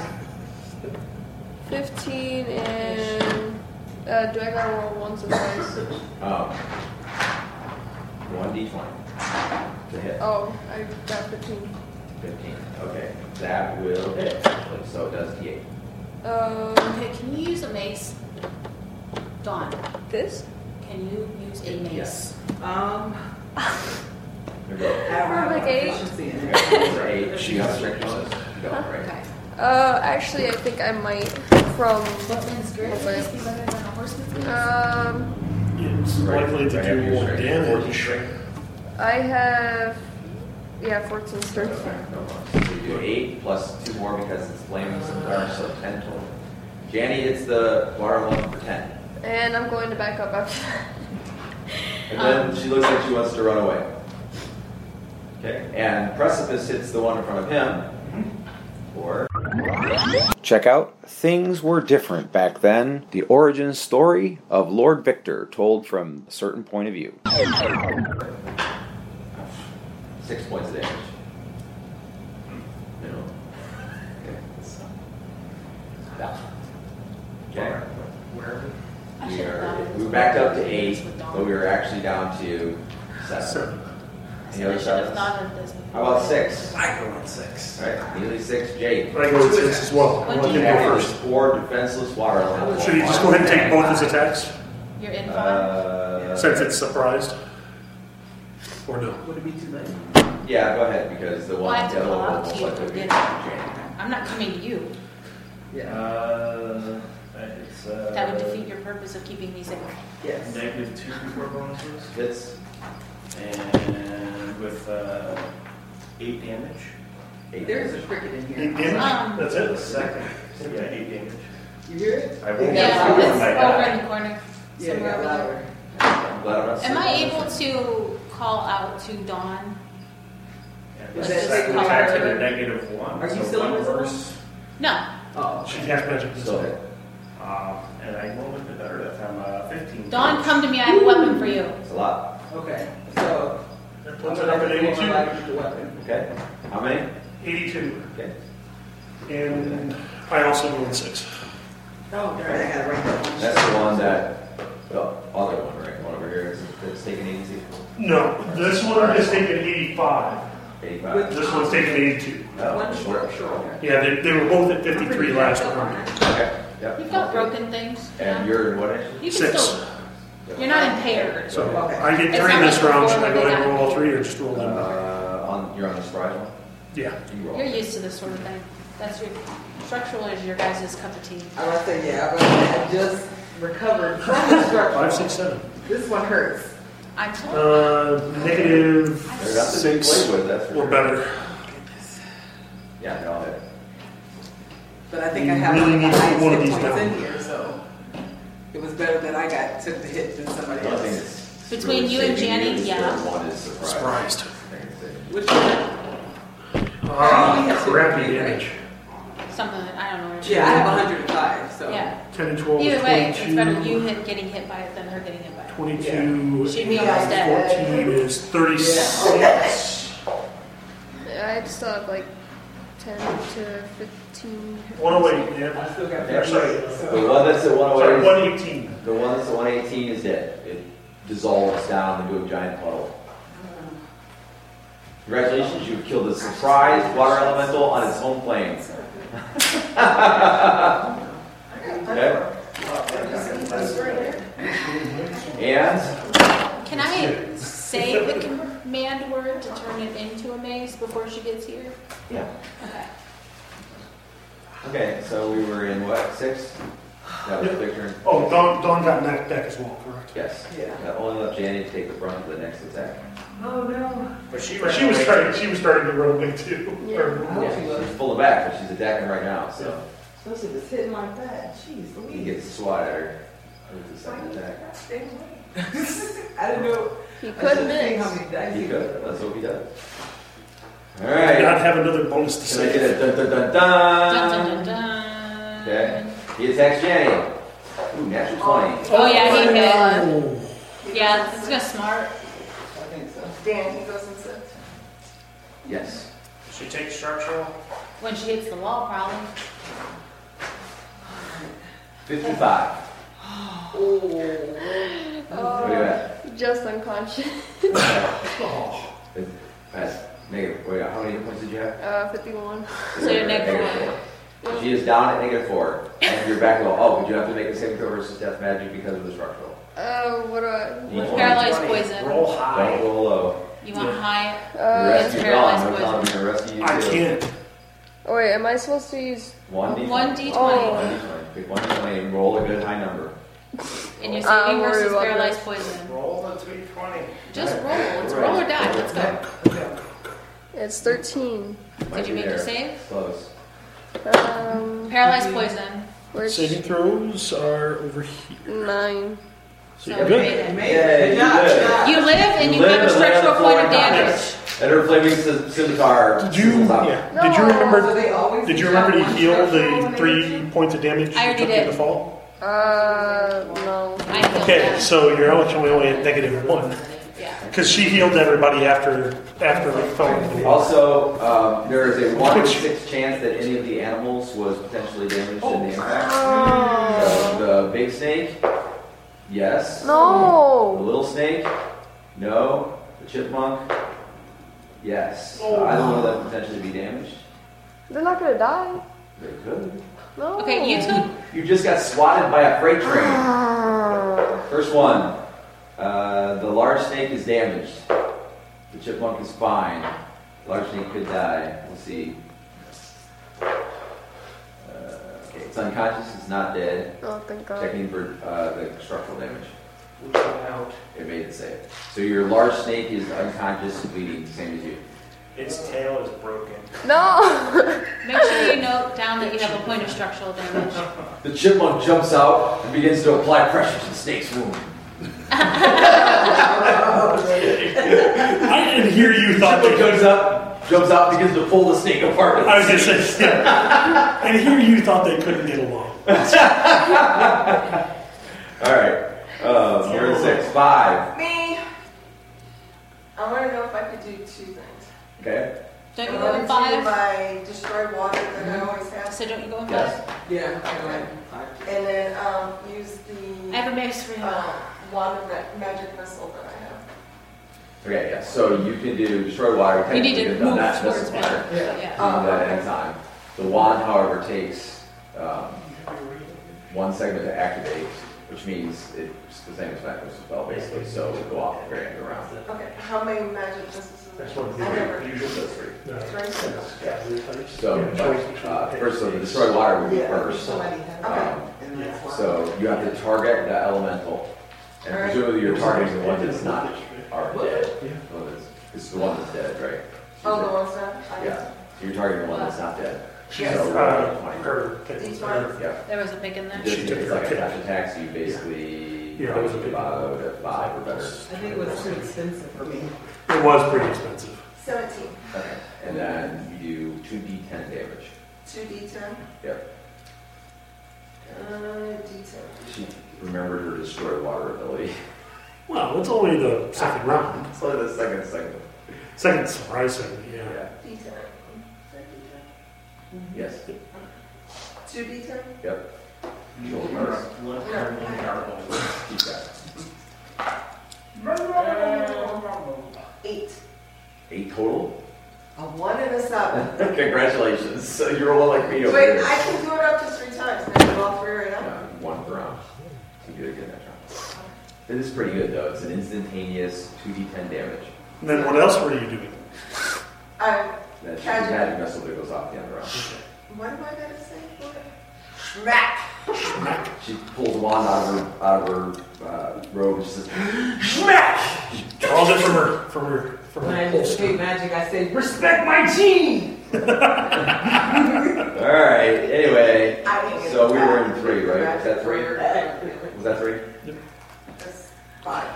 fifteen and uh, do I gotta roll once or twice? Um, one d twenty to hit. Oh, I got fifteen. fifteen. Okay, that will hit. So it does d eight. Um, Okay, can you use a mace? Dawn, this? can you use a mace? Yes. Um, There you go. I don't have Like eight? proficiency in it. Okay, for eight. She got strict bonus. You don't, right? Okay. Uh, actually, I think I might from. Footman's grip, would this be better than a horseman's mace? Um, It's likely to Right, do your more strength. damage. I have. Yeah, fourteen strength. So you do eight plus two more because it's flaming scimitar, so ten total. Janny hits the water one for ten. And I'm going to back up after that. And then Um. she looks like she wants to run away. Okay, and Precipice hits the one in front of him. Four. Check out Things Were Different Back Then, the origin story of Lord Victor told from a certain point of view. Six points of damage. Middle. Okay. so- Down. Okay. Where? I We should have are, thought it was we were backed up to with eight, Dawn. but we were actually down to seven. Seven. Any I other should have sevens? thought of this before. How about six? I go with six. All right, nearly six. Jade. I go with six as well. What Let do him you go And first. four defenseless water elementals. Should he just go ahead and take both his attacks You're in five? Uh, since it's surprised? Or no? Would it be too late? Yeah, go ahead, because the Well, one I have to the other call one out will to you most to likely be get Jade. I'm not coming to you. Yeah. Uh, it's, uh. That would defeat your purpose of keeping me safe. Yes. Negative two before bonuses, Hits. and with, uh, eight damage. Eight. There's a cricket in Eight here. damage? Um, That's The it? second, yeah, eight damage. You hear it? I won't Yeah, get it's through with over my die. in the corner. Yeah, it Somewhere got over there. louder. I'm glad I'm not Am I seeing able this. to call out to Dawn? And Is the that second just attack color? at a negative one. Are you so still one invisible? verse. No. Oh. She has magic Still missile. hit. Uh, and I rolled a bit better that time, uh, fifteen. Dawn, come to me. I have a weapon for you. It's a lot. Okay, so. That I'm puts it gonna up at have to roll my eighty-two. life with the weapon. Okay. How many? eighty-two. Okay. And I also go with six. Oh, right, I got it right there. That's the one that, the other one, right? One over here is, that's taking eighty-two. No, this one is taking eighty-five. eighty-five. This one's taking eighty-two. Oh, One short, short. Yeah, they, they were both at fifty-three last round. Okay. Yep. You've got broken things. you And know? you're in what actually? You can Six. still. You're not impaired. So Okay. I get It's three not this like round. before Should I go when they ahead and got- roll all three or just roll them? Uh, on, you're on the surprise one? Yeah. You roll. You're used to this sort of thing. That's your structural is your guys' cup of tea. I was saying, yeah, I was I just recovered from the Five, structure. six, seven. This one hurts. I told you. Uh, negative They're not the big six play with, that's for or sure. better. Yeah, no, hit. But I think I You have really one need of to the put one of highest these hit points down. in here, so it was better that I got took the hit than somebody The only thing else. that's Between really you and saving Janny, is yeah. that One is surprise. Surprised. Which one? Ah, crappy damage. Something that I don't know. Yeah, I have one hundred five, so. Yeah. ten and twelve is Either way, it's better twenty-two. you hit, getting hit by it than her getting hit by it. twenty-two. She'd be almost dead. fourteen is thirty-six. I still have like ten to fifteen. one oh eight, yeah. I still got Yeah, Sorry. The one that's at one Sorry, oh eight, one eighteen. the one that's at one eighteen is dead. It dissolves down into a giant puddle. Congratulations, you've killed a surprise water elemental on its home plane. Okay. And Can I say the command word to turn it into a maze before she gets here? yeah. Okay. Okay, so we were in what, six? That was Victor. Oh, Dawn, Dawn got knocked back as well, correct? Yes. Yeah. That only left Janny to take the brunt of the next attack. Oh, no. But she But she was starting, she was starting to run away too. Yeah. Or- I hope she was. She's pulling back, but she's attacking right now, so Especially if it's hitting like that. Jeez he Louise. gets swat at her with the second attack. Stay away. I didn't know. He I could should've seen miss. how many dice He he could. Let's hope he does. All I right. not have another bonus to Can I say. get a dun dun dun Dun, dun? dun, dun, dun. Okay. He attacks Jenny. Ooh, natural twenty. Oh, yeah, he hit. Oh. Yeah, this is smart. I think so. Dan, he goes and sits. Yes. She takes structural. When she hits the wall, probably. Fifty-five. Oh, What do you at? just unconscious. Oh. That's negative. Wait, how many hit points did you have? Uh, fifty-one. So you're negative four. She is down at negative four, and you're back low. Oh, would you have to make a saving throw versus death magic because of the structural? Uh, what do I? Each one. Paralyzed poison. Roll high. Don't roll low. You want high? The Uh, rest it's of you gone. paralyzed No telling poison. me the rest of you I too. can't. oh wait, am I supposed to use? One d One d twenty. Oh. One d twenty. Pick one d twenty and roll a good high number. And you're I'm saving worried versus about paralyzed this. poison. Roll the two twenty. Just roll. It's roll or die. Let's go. It's thirteen. Might Did you be make your there. save? Close. Um, Paralyzed poison. where's Saving throws are over here. nine? So So you're we good. made it. Made Yeah, it. you Good job. did. Good job. You live and you live have a and lay on the structural floor point of and die. damage. And her flaming scim- scimitar. Did you? sizzles out. Yeah. Did you remember? So they always Did you do remember that to one heal structural the when they three get you? points of damage I you already took in did. the fall? Uh, no. I healed Okay, them. so you're actually only at negative one Yeah. because she healed everybody after after they fell into the wall. Also, um, there is a one in six chance that any of the animals was potentially damaged in the impact. Oh. So the big snake, yes. The No. little snake, no. The chipmunk, yes. Uh, I don't know that potentially be damaged. They're not gonna die. They could. No. Okay, you took. You just got swatted by a freight train. Ah. First one, uh, the large snake is damaged. The chipmunk is fine. Large snake could die. We'll see. Uh, okay, it's unconscious. It's not dead. Oh, thank God. Checking for uh, the structural damage. Which one out? It made it safe. So your large snake is unconscious, bleeding, same as you. Its tail is broken. No. Make sure you note down that you have a point of structural damage. The chipmunk jumps out and begins to apply pressure to the snake's wound. I didn't hear you thought Chipmunk they jumps up, jumps out, begins to pull the snake apart. I was gonna say, yeah. And here you thought they couldn't get along. All right. Uh, you're at six. Five. Me. I want to know if I could do two things. Okay. Don't you I go in wanna do five? my destroy water that I always have, So don't you go in Yes. five? Yeah. go ahead. and then um, use I the have a mace for you. uh, wand of that magic missile that I have. Okay, yeah. So you can do destroy water. You need technically to you've done move that. towards Doesn't me. matter. Yeah. Yeah. You can do that at any time. The wand, however, takes um, one segment to activate, which means it's the same as Magnus spell, basically. So it'll go off the very end of the round. Okay, how many magic missiles? That's one of I never. Usually those three. the So, but, uh, first, so the destroy water would be first. Somebody had Okay. Um, and that's why. so you have to target the elemental, and Alright. presumably you're targeting the one that's not already dead. Well, that's- This is the one that's dead, right? Oh, the ones that I Yeah. So you're targeting the one that's not dead. Yes. So, Uh, uh, twenty. her, Each her, one? Yeah. There was a pick in there. Just She if took it's her like a pick. dash attack, so you basically Yeah, go it was a to pick. about a five or better. I think it was too expensive for me. it was pretty expensive. seventeen. Okay. And then you do two d ten damage. Two D ten. Yep. Uh, D ten. She remembered her destroy water ability. Well, it's only the second round. It's only the second second. Second surprise segment, yeah. Yeah. D ten. Is that D ten? Yes. Two D ten? Yep. Roll first. Keep that. Eight. Eight total. A one and a seven. Congratulations. So you're rolling like me over Wait, here. I can do it up to three times. Can I do all three right now? Uh, one per round. You do it again next round. This is pretty good though. It's an instantaneous two d ten damage. And then what else were you doing? I, That's the Magic. magic missile that goes off the end of the round. what do I gotta say for it? Smack. She pulls a wand out of her out of her uh, robe and she says, Draws it from her, from her, from When her I holster. anticipate magic, I say, respect my team! "All right." Anyway, I didn't get so we that. were in three, right? Was that three? Was that three? That's five.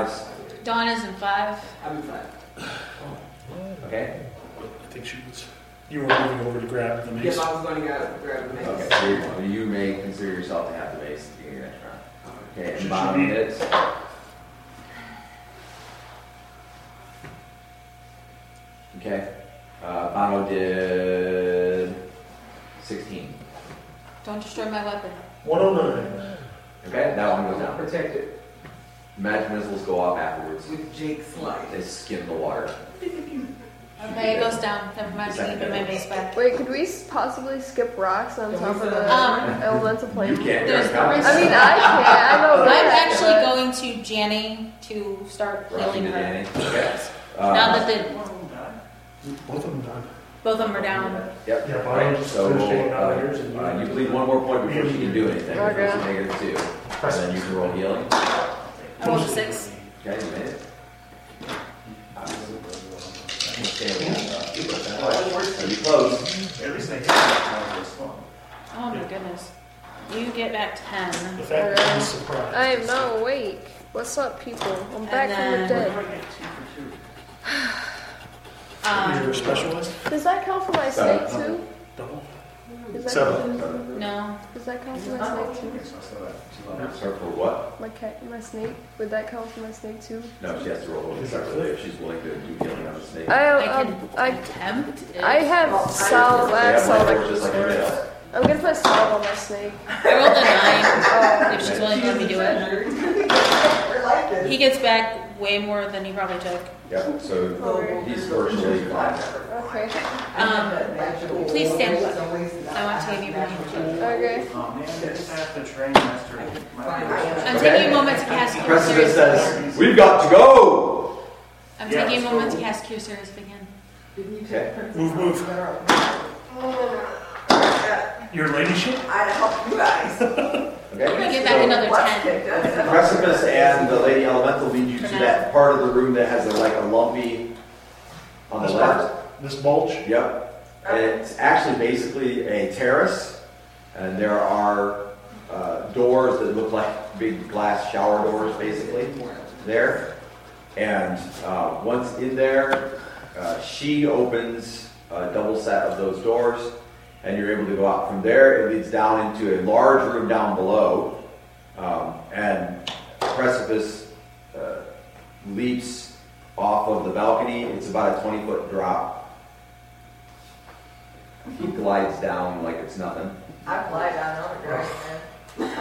fives. Dawn is in five. I'm in five. Okay. I think she was. You were moving over to grab the mace. Yep, I was going to grab, grab the mace. Okay, so you, you may consider yourself to have the base at the beginning of the next round. Okay, and Bono Should be- hits. Okay, uh, Bono did sixteen. Don't destroy my weapon. one oh nine. Okay, that one goes down. Protect it. Magic missiles go off afterwards. With Jake's slide. They skim the water. Okay, it goes down. Never mind, I'm keeping my base back. Wait, could we s- possibly skip rocks on top of the Um, elemental You plane? can't. There's you're on the top. I mean, I can't. I know I'm that. actually but- going to Janny to start Rushing healing to her. Danny. Okay. Uh, Now that the, Both of them done. both of them are down. Yep. Yeah, Bono Right, just so finished we'll, taking out yours uh, and uh, you- you bleed one more point before she can do anything. Okay. It's a negative two. And then you can roll healing. I rolled a six. Okay, you made it. So you close. At least they hit it. Oh my goodness. You get back ten. The fact that he's surprised. I am not awake. What's up, people? I'm back from the then- dead. Um, You're specialized? Does that count for my snake too? Double? Does that Seven. no. Does that count for my snake too? Start for what? My cat, my snake. Would that count for my snake too? No, she has to roll it separately if she's willing to do healing on the snake. I I um, can I attempt. it. I have salve. I They have have salve. I life can force just like use everybody for it. else. I'm gonna put salve on my snake. I rolled a nine. Oh, If she's willing to let me do it. We're like this. He gets back way more than he probably took. Yep, so he's virtually fine. okay. Um, please stand up. I want to give you one. Okay. Oh man, they just have to train master. I'm taking a moment to cast Cure Precipice Series. says, we've got to go! I'm Yeah, taking a let's moment go. to cast Cure Series again. Didn't you Okay. take Princess? Move, move. Your ladyship? I'd help you guys. Okay? You get back another What's ten. kicked us? Precipice and the Lady Elemental lead you to For now. that part of the room that has a, like a lumpy on the This left. part? This bulge? Yep. And it's actually basically a terrace, and there are uh, doors that look like big glass shower doors, basically, there. And uh, once in there, uh, she opens a double set of those doors, and you're able to go out from there. It leads down into a large room down below, um, and Precipice uh, leaps off of the balcony. It's about a twenty foot drop. He glides down like it's nothing. I fly down on the ground, man.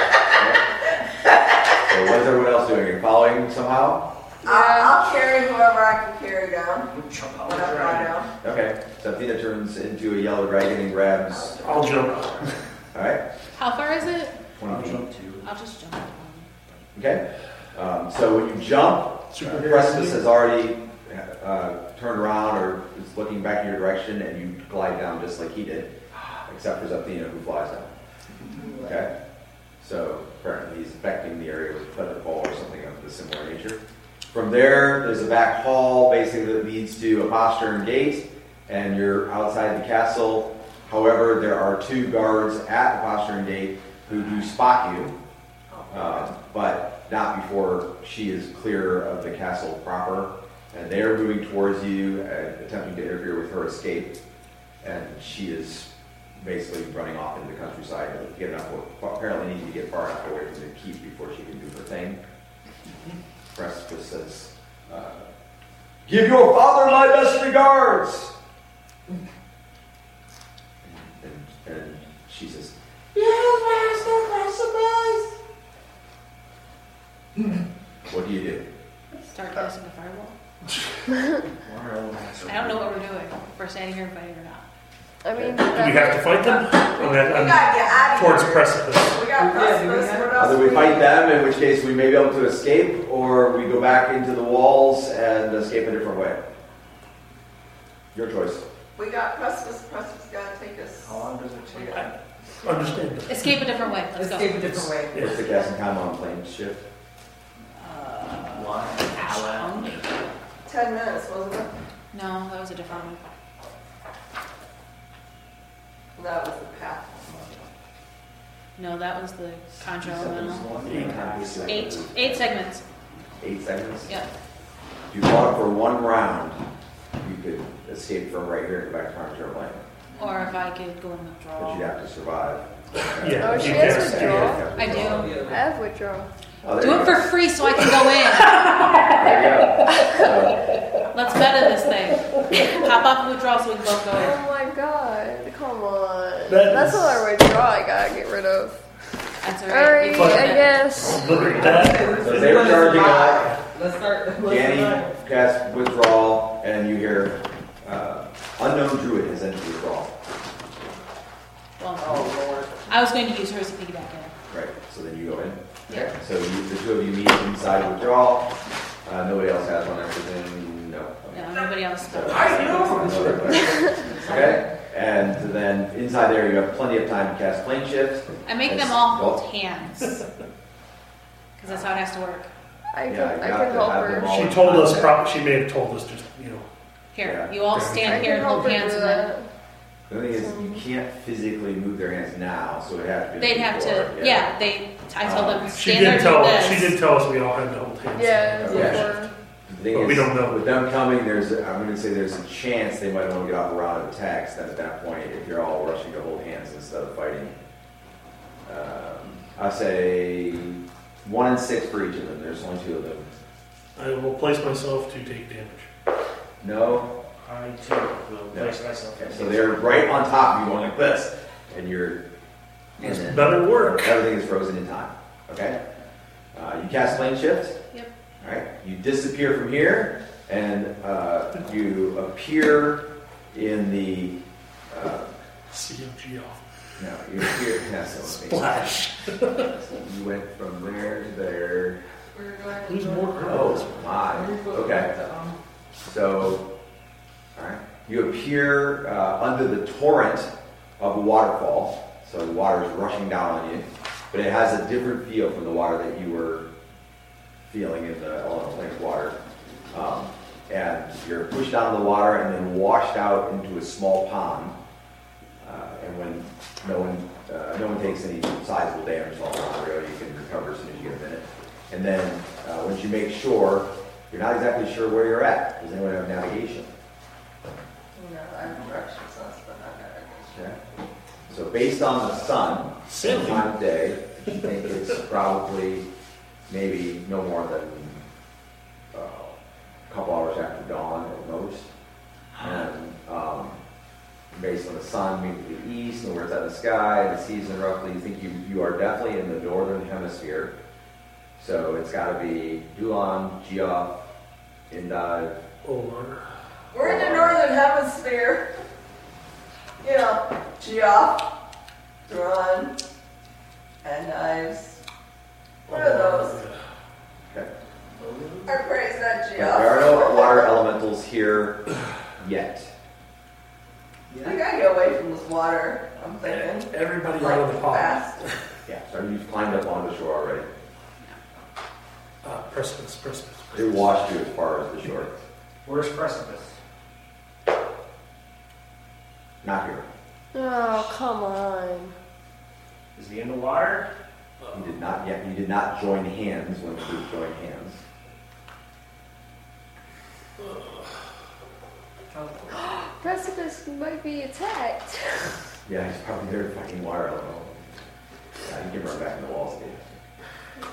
So what's everyone else doing? Are you following somehow? I'll, I'll carry whoever I can carry down. Jump When I fly down. Okay. So Athena turns into a yellow dragon and grabs. I'll jump. All right. How far is it? twenty feet. I'll just jump. Okay. Um, so when you jump, Super uh, hero. Precipice has already uh, turned around or is looking back in your direction, and you glide down just like he did, except for Athena who flies down. Okay. So apparently he's affecting the area with a feather fall or something of the similar nature. From there, there's a back hall basically that leads to a postern gate, and you're outside the castle. However, there are two guards at the postern gate who do spot you, uh, but not before she is clear of the castle proper. And they are moving towards you, uh, attempting to interfere with her escape, and she is basically running off into the countryside to get enough, apparently needing to get far enough away from the keep before she can do her thing. Precipice says, uh, give your father my best regards! And, and she says, yes, Master Precipice! What do you do? Start casting a fireball. I don't know what we're doing. If we're standing here fighting or not. I mean, Do we have to fight them? Or We that- gotta I'm get out of towards here. precipice. We got Yeah, do we precipice. have- What else Either we we fight need? them, in which case we may be able to escape, or we go back into the walls and escape a different way. Your choice. We got precipice. Precipice gotta take us. How long does it We take? got- Understand. Escape a different way. Let's Let's go. take a different way. What's the casting time on plane shift? One hour. Ten minutes, wasn't it? No, that was a different one. That was the path. No, that was the contra elemental. Eight. Eight. Eight segments. eight seconds. Yep. If you fought for one round, you could escape from right here and go back to Farm Term Lane. Or if I could go in But withdrawal. you'd have to survive. Yeah. Oh, you she can't has escape. withdrawal? I do. I have withdrawal. Oh, there Do you it go. for free so I can go in. There you go. Let's better this thing. Pop off withdrawal so we can both go in. Oh my god, come on. That That's is- a lot of withdrawal I gotta get rid of. That's alright. Alright, But- I guess. Look at that. So they were charging out. Let's start. let's Danny start. cast withdrawal, and you hear uh, unknown druid has entered withdrawal. Well, Oh, Lord. I was going to use her as a piggyback in. Right. So then you go in. Yeah. So you, the two of you meet inside withdrawal. Uh, nobody else has one, I presume. No. No, nobody else. So- I know. Okay. And then inside there, you have plenty of time to cast plane shift. I make Yes. them all Well- hold hands. Because that's how it has to work. I can, Yeah, you I have can to help have them her. all She in told us, contact. prob- she may have told us just, you know, Here, Yeah. you all I stand I here can and help hold her hands do and then that. The thing is, you can't physically move their hands now, so it has to be. they'd have to, before, yeah, they, I told them, she stand there did and tell, do this. she did tell us we all had to hold hands. Yeah, Yeah. before. The thing But is, we don't know. with them coming, there's, I'm going to say there's a chance they might want to get off a round of attacks. Then at that point, if you're all rushing to hold hands instead of fighting, um, I say one and six for each of them. There's only two of them. I will place myself to take damage. No. I too will place myself. Okay, so they're right on top of you, going like this, and you're. And This then better work. everything is frozen in time. Okay. Uh, you cast plane shift. Yep. All right. You disappear from here, and uh, you appear in the. Uh, C O G off. no, you appear. Yeah, so Splash. So you went from there to there. We're going to Who's go- more girls? Oh my. We're going Okay. to, um, So, all right. You appear uh, under the torrent of a waterfall. So the water is rushing down on you, but it has a different feel from the water that you were feeling in the Elemental Plains water. Um, and you're pushed down in the water and then washed out into a small pond. Uh, and when no one uh, no one takes any sizable damage along the rail, you can recover as soon as you get a minute. And then uh, once you make sure, you're not exactly sure where you're at. Does anyone have navigation? No, I have direction sense, but not navigation. Okay. So based on the sun, Silly. time of day, you think it's probably maybe no more than uh, a couple hours after dawn at most. And um, based on the sun moving to the east and where it's at in the sky, the season roughly, you think you, you are definitely in the northern hemisphere. So it's got to be Dulon, Geoff, Indive. Olar. We're in the northern hemisphere. You know, Geoff, Drun, and Knives. What are those? Okay. Our praise that There are Geoff. no water elementals here yet. I gotta get away from this water, I'm thinking. Everybody out of the Like, pod. fast. Yeah, so you've climbed up onto the shore already. Uh, precipice, precipice. They washed you as far as the shore. Where's precipice? Not here. Oh, come on. Is he in the water? You did not yet. You did not join hands when the group joined hands. Precipice might be attacked. Yeah, he's probably there fucking water elemental. Yeah, you can run back in the walls again.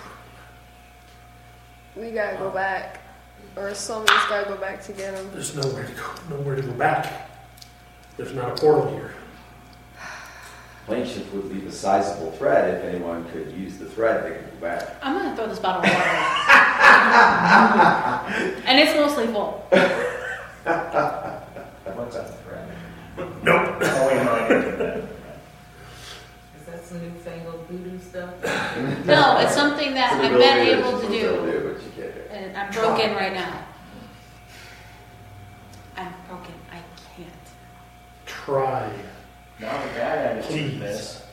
We gotta go back. Or somebody's gotta go back to get him. There's nowhere to go, nowhere to go back. There's not a portal here. Plane shift would be a sizable thread. If anyone could use the thread, they could go back. I'm gonna throw this bottle of water. And it's mostly full. What's that thread? Nope. Oh, wait, no, I didn't do that. Is that some newfangled voodoo stuff? No, it's something that It's an I've ability been that able you're to supposed do. do, but you can't do it. And I'm broken right now. I'm broken. I can't. Try. Not a bad attitude, Please. miss.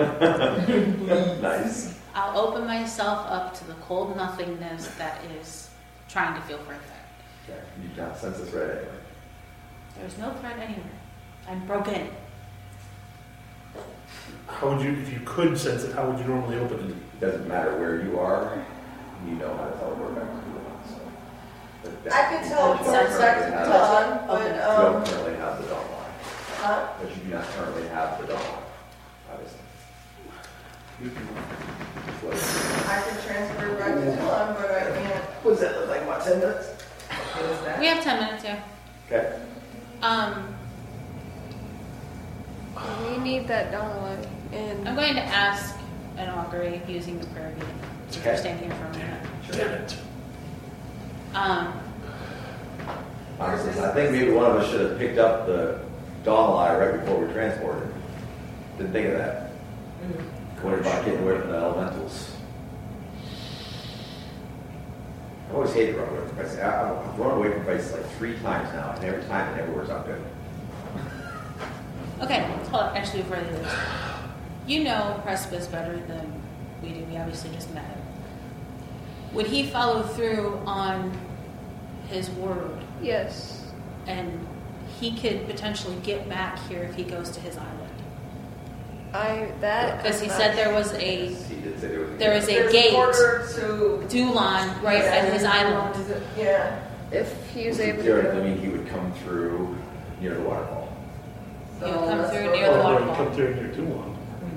Nice. I'll open myself up to the cold nothingness that is trying to feel for a threat. Okay. You do not sense the thread anyway. There's no threat anywhere. I'm broken. How would you, if you could sense it, how would you normally open it? It doesn't matter where you are. You know how to teleport back to the I could teleport back to Dawn, but, You um, don't currently have the dawn line, huh? but you do not currently have the dawn line, obviously. I can transfer back to Dawn, but I can't. What does that look like, what, ten minutes? We have ten minutes, yeah. Okay. Um, We need that downline, and I'm going to ask an augury using the prayer bead. Since we're Okay. standing here for a minute. Damn it. Um, Honestly, I think maybe one of us should have picked up the dawn line right before we transported. Didn't think of that. Worried about getting away from the elementals. I always hated running away from places. I- I've run away from places like three times now, and every time it never works out good. okay, hold on. Actually, before I do this, you know Precipice better than we do. We obviously just met him. Would he follow through on his word? yes, And he could potentially get back here if he goes to his island. I that Because he I'm said not- there was a He did say there was. there is a There's gate, order to, Dulon, right at his island. is it, yeah. if he was able Jared, I to. mean, he would come through near the waterfall. He would come So that's through what- near the Oh, they would waterfall. come through near too long.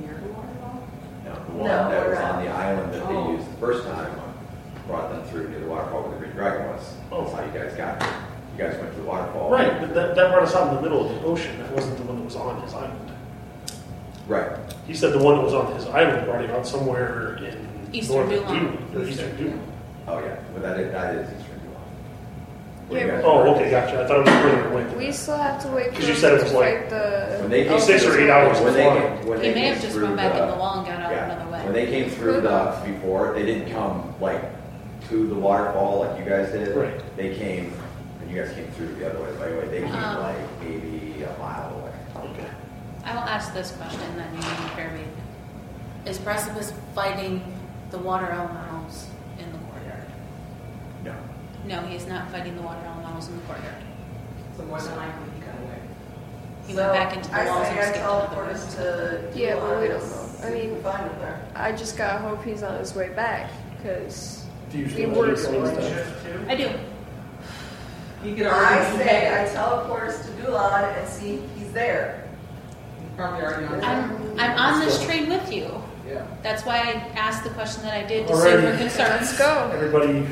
No, the one No, that we're was not. on the island that Oh. they used the first time brought them through near the waterfall where the Green Dragon was. That's how you guys got there. You guys went to the waterfall. Right, but that, that brought us out in the middle of the ocean. That wasn't the one that was on his island. Right. He said the one that was on his island brought him out somewhere in Eastern northern Dulon. Dulon, or Eastern Dulon. Oh, yeah. But that is, that is Eastern Dulon. Where you Yeah, guys Oh, were. okay, gotcha. I thought it was further away. than We that. still have to wait for Because you him said it to was like- fight the. When they came Six or through- eight hours When they before. came, when He they may came have just through gone back the- in the wall and got out yeah. another way. When they came through the, before, they didn't come like to the waterfall like you guys did. Right. They came, and you guys came through the other way. By the way, they came Um. like maybe a mile away. Okay. I will ask this question then, you need to me. Is Precipice fighting the water elementals in the courtyard? No. No, he is not fighting the water elementals in the courtyard. So more than likely he got away. He went back into the I walls say and I escaped teleport another us way. to. Yeah, but we don't Dulon. know. I mean- Find him there. I just gotta hope he's on his way back, because Do you we still were have supposed to? to. Shift two? I do. He could I already be say I headed. teleport us to Dulon and see if he's there. Probably already on. I'm, I'm on this train with you. Yeah. That's why I asked the question that I did to see your Alrighty. concerns. Let's go. Everybody,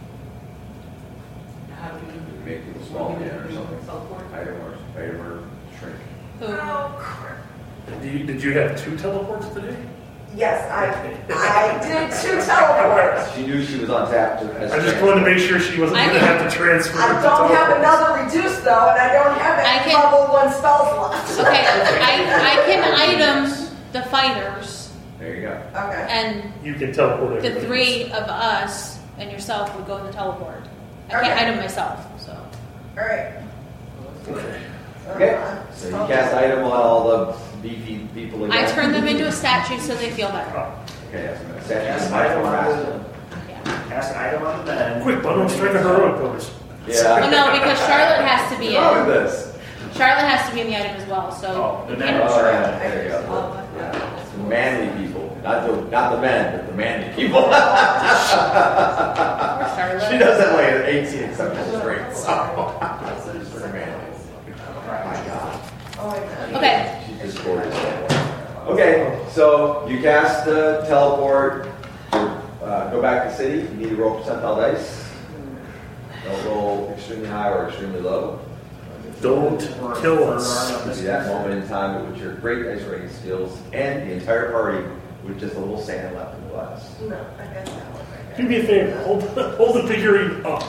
How do we Make people small again or something. Teleport? Item or, item or shrink. Who? Oh, crap. did you, did you have two teleports today? Yes, I, I did two teleports. She knew she was on tap. to- as I just a- wanted to make sure she wasn't I going to can- have to transfer. I to don't have teleport. another reduced though, and I don't have I any can- level one spells left. Okay, I, I can item the fighters, There you go. Okay. and You can teleport the everybody. three of us and yourself would go in the teleport. I can't Okay. item myself, so. All right. Okay. Okay. So you cast item on all the beefy people again. I turn them into a statue so they feel better. Oh, Okay, that's a statue. Cast is much item more on masculine. Yeah. Cast an item on the men. quick, bundle strike a heroic pose. Well, Yeah. no, because Charlotte has to be What's wrong with in. this? Charlotte has to be in the item as well, so. Oh, the you men can't- are Oh, sure. yeah, there you go. Yeah. It's the manly people, not the not the men, but the manly people. Poor She Charlotte. does that like at eighteen, except she's great. So she's pretty manly. Oh my God. Oh my god. Okay, She's just gorgeous. Okay, so you cast the teleport. Uh, go back to the city. You need to roll percentile dice. Don't roll extremely high or extremely low. Don't kill us. You see that moment in time with your great ice rating skills and the entire party with just a little sand left in the glass. No, I guess that one. right Do me a favor, hold, hold the figurine up.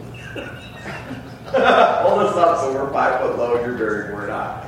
Hold us up so we're five foot low and you're very, we're not.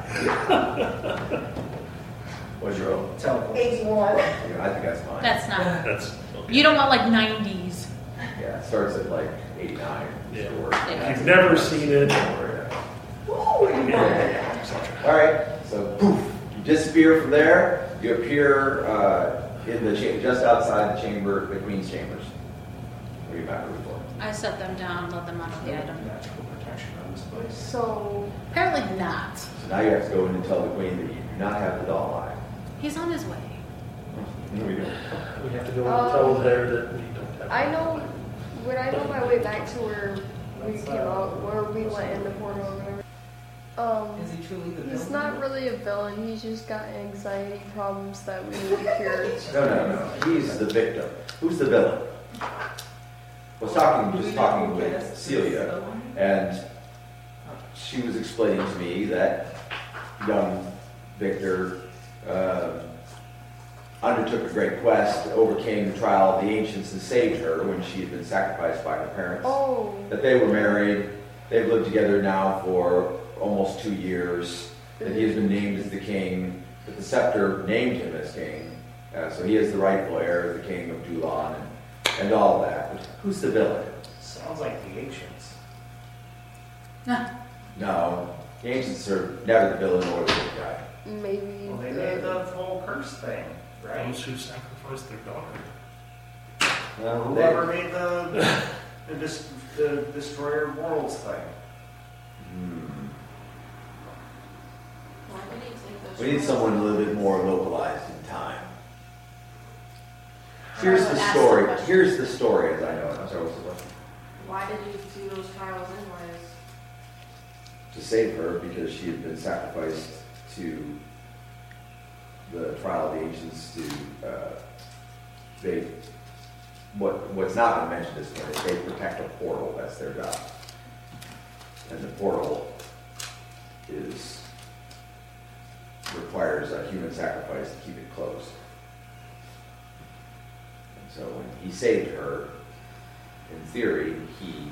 What's your roll? Teleport. there. eighty-one. Yeah, I think that's fine. that's not. That's, You don't want like nineties. Yeah, it starts at like eighty-nine. Yeah. Sure. Yeah. You've never seen it. Woo! All right, so poof, you disappear from there. You appear uh, in the cha- just outside the chamber, the queen's chambers. Where you back before. I set them down, let them out of the item. Natural protection on this place. So, Apparently not. So now you have to go in and tell the queen that you do not have the doll eye. He's on his way. No, we don't. We have to go and tell her that we don't have. I know, would I know my way back to where we came out, or we went in the portal or whatever. Um, Is he truly the he's villain? not really a villain. He's just got anxiety problems that we need to cure. No, no, no. He's the victim. Who's the villain? I was talking, just talking with Celia, and she was explaining to me that young Victor uh, undertook a great quest, overcame the trial of the ancients, and saved her when she had been sacrificed by her parents. Oh. That they were married. They've lived together now for almost two years. That he has been named as the king. That the scepter named him as king. Uh, so he is the rightful heir of the king of Dulon and, and all of that. But who's the villain? Sounds like the ancients. No, the ancients are never the villain or the good guy. Maybe. Well, they the- made the whole curse thing, right? Those who sacrificed their daughter. Well, Whoever made the, the, dis, the destroyer of worlds thing. Hmm. Why did he take those? We need someone a little bit more localized in time. Here's Well, the ask the story. question. Here's the story as I know it. I'm sorry, what's the question? Why did he do those trials anyways? To save her because she had been sacrificed to the trial of the ancients to uh, they what what's not been mentioned is that they protect a portal. That's their job, and the portal is requires a human sacrifice to keep it closed. And so when he saved her, in theory, he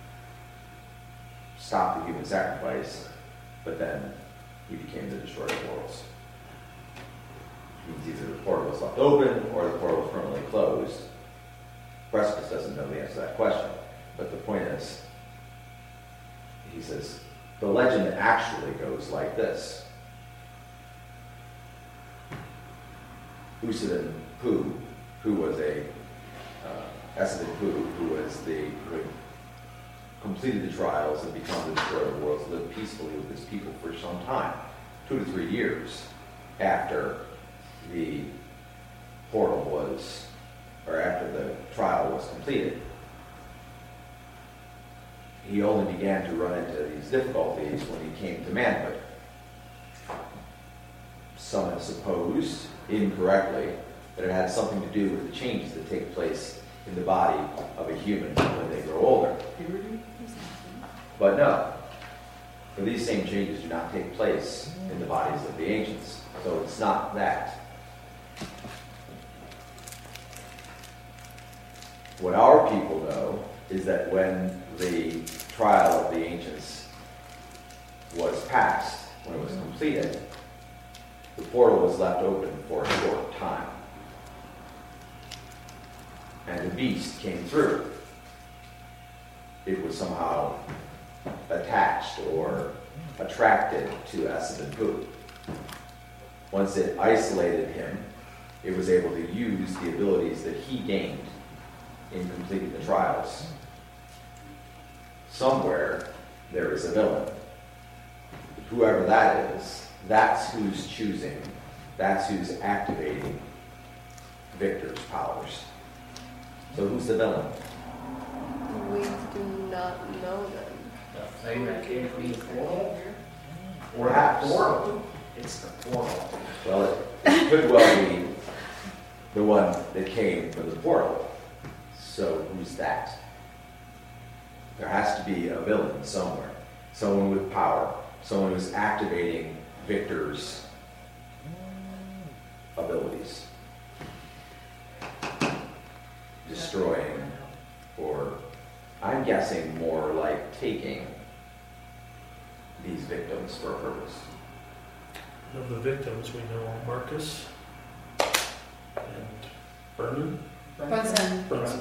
stopped the human sacrifice, but then he became the destroyer of worlds. It means either the portal was left open or the portal was permanently closed. Precipice doesn't know the answer to that question, but the point is, he says, the legend actually goes like this. Usadin Pu, who was a uh, Essadin Pu, who was the who had completed the trials and become the destroyer of worlds, lived peacefully with his people for some time, two to three years after the portal was, or after the trial was completed. He only began to run into these difficulties when he came to manhood. Some have supposed, incorrectly, that it had something to do with the changes that take place in the body of a human when they grow older. But no, for these same changes do not take place in the bodies of the ancients. So it's not that. What our people know is that when the trial of the ancients was passed, when it was completed, the portal was left open for a short time. And the beast came through. It was somehow attached or attracted to Essadin Pu. Once it isolated him, it was able to use the abilities that he gained in completing the trials. Somewhere there is a villain. Whoever that is, that's who's choosing, that's who's activating Victor's powers. So who's the villain? We do not know them. The thing that came from the portal? Or Perhaps. the portal? It's the portal. Well, it, it could well be the one that came from the portal. So who's that? There has to be a villain somewhere. Someone with power. Someone who's activating Victor's abilities. Destroying, or I'm guessing more like taking these victims for a purpose. Of the victims, we know Marcus and Vernon. Brunson. Brunson.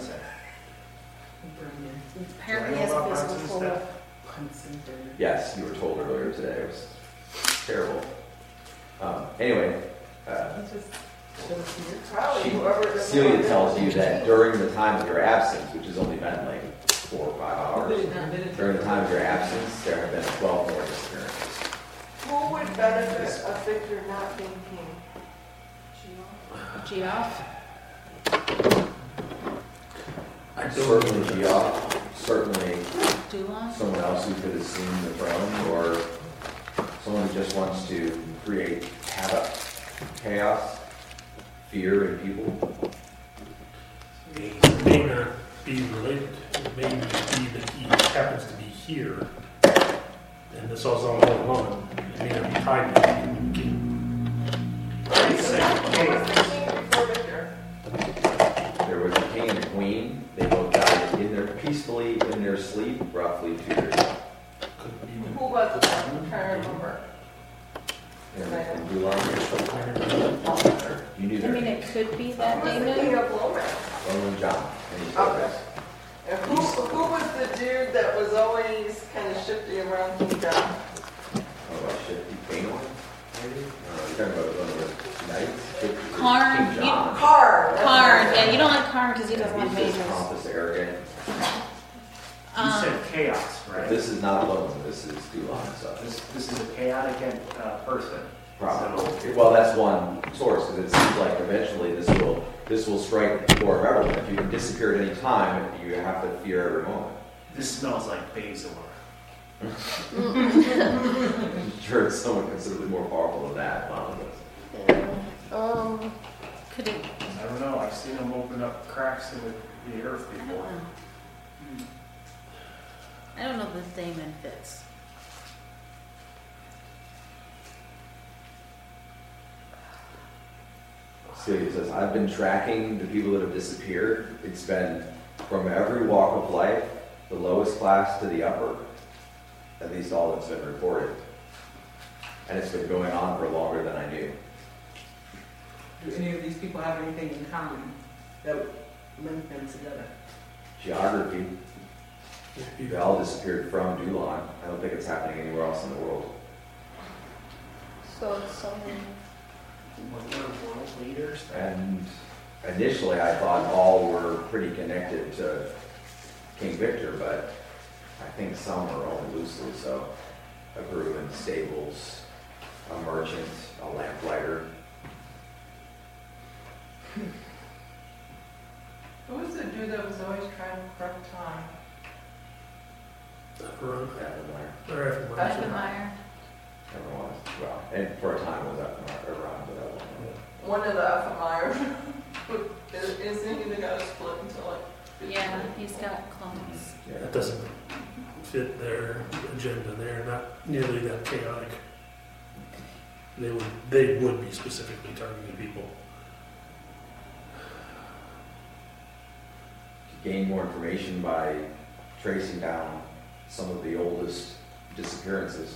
Apparently he has a physical toll. Yes, you were told earlier today. It was terrible. Um, anyway, uh, Probably she, whoever doesn't Celia want tells them. you that during the time of your absence, which has only been like four or five hours, during the time of your absence, there have been twelve more disappearances. Who would benefit a Victor not being king? Geoff? Certainly Geoff, certainly Dulon? someone else who could assume the throne, or someone who just wants to create havoc, chaos, fear in people. It may not be related. It may be that he happens to be here, and this is all going on. It may not be tied to the king. There was a king and a queen. They both died in their peacefully in their sleep, roughly two years ago. Who was it? I'm trying to remember. And and Dulon, you knew I their mean, names. it could be that Who was the king Damon. of Lomax? Roland John. And he said Okay. this. And who, who was the dude that was always kind of shifty around King John? Oh, I should be Kano, maybe? No, you're talking about one of the knights? Karn, King you- John. Karn. Karn, yeah, you don't like Karn because he doesn't And like he's just mages. pompous, arrogant. You Um, said chaos, But right? this is not Logan, this is Dulon, so. This, this is a chaotic uh, person. Probably. Well, that's one source, because it seems like eventually this will, this will strike the core of everyone. If you can disappear at any time, you have to fear every moment. This smells like Bazor. I'm sure it's someone considerably more powerful than that, Mom. Yeah. Um, Could it? I don't know, I've seen them open up cracks in the, the earth I don't before. know. I don't know if this Damon fits. See, it says, I've been tracking the people that have disappeared. It's been from every walk of life, the lowest class to the upper, at least all that's been reported. And it's been going on for longer than I knew. Do any of these people have anything in common that would link them together? Geography, they all disappeared from Dulon. I don't think it's happening anywhere else in the world. so it's something. Were there world leaders? And initially I thought all were pretty connected to King Victor, but I think some are only loosely so. A groom in stables, a merchant, a lamplighter. Who was the dude that was always trying to correct time? Everyone. Evermire. Or everyone. Eichenmeyer. Everyone was, well, and for a time it was Evermire, around, but that one. One of the Ephemires. Isn't he the guy that split into like? Yeah, he's got clones. That doesn't fit their agenda. They're not nearly that chaotic. They would, they would be specifically targeting people. Gain more information by tracing down some of the oldest disappearances.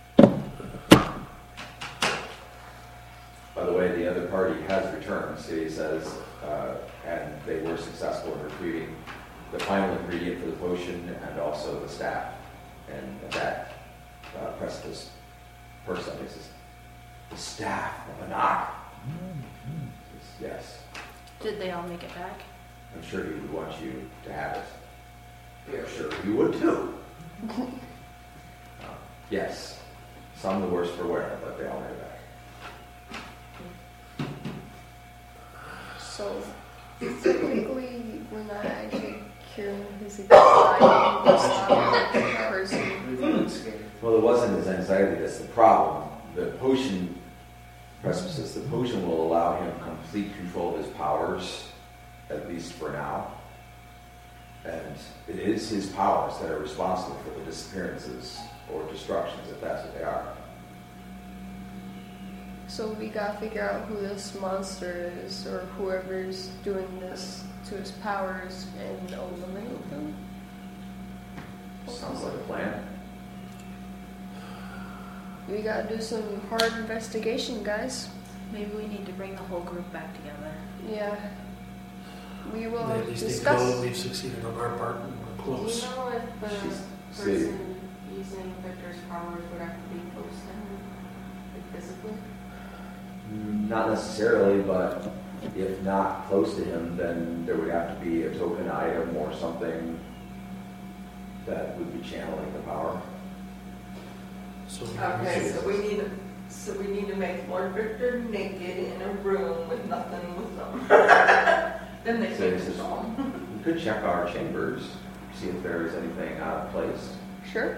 By the way, the other party has returned, City says, uh, and they were successful in retrieving the final ingredient for the potion and also the staff. And that uh, precipice person says, the staff of Anak. Yes, Did they all make it back? I'm sure he would want you to have it. I'm sure you would too. uh, yes, some the worse for wear, but they all made it back. So technically, we're not actually curing his anxiety based on the person. Well, it wasn't his anxiety that's the problem. The potion, precipices, the potion will allow him complete control of his powers, at least for now. And it is his powers that are responsible for the disappearances or destructions, if that's what they are. So we gotta figure out who this monster is, or whoever's doing this to his powers, and eliminate them. Sounds like a plan. We gotta do some hard investigation, guys. Maybe we need to bring the whole group back together. Yeah. We will They at least need to discuss. know that we've succeeded on our part and we're Do you close. know if the She's- person using Victor's powers would have to be close to him, like physically? Not necessarily, but if not close to him, then there would have to be a token item or something that would be channeling the power. So Okay, so we need to, so we need to make Lord Victor naked in a room with nothing with them. Then they So can this is- control him. We could check our chambers, see if there is anything out of place. Sure.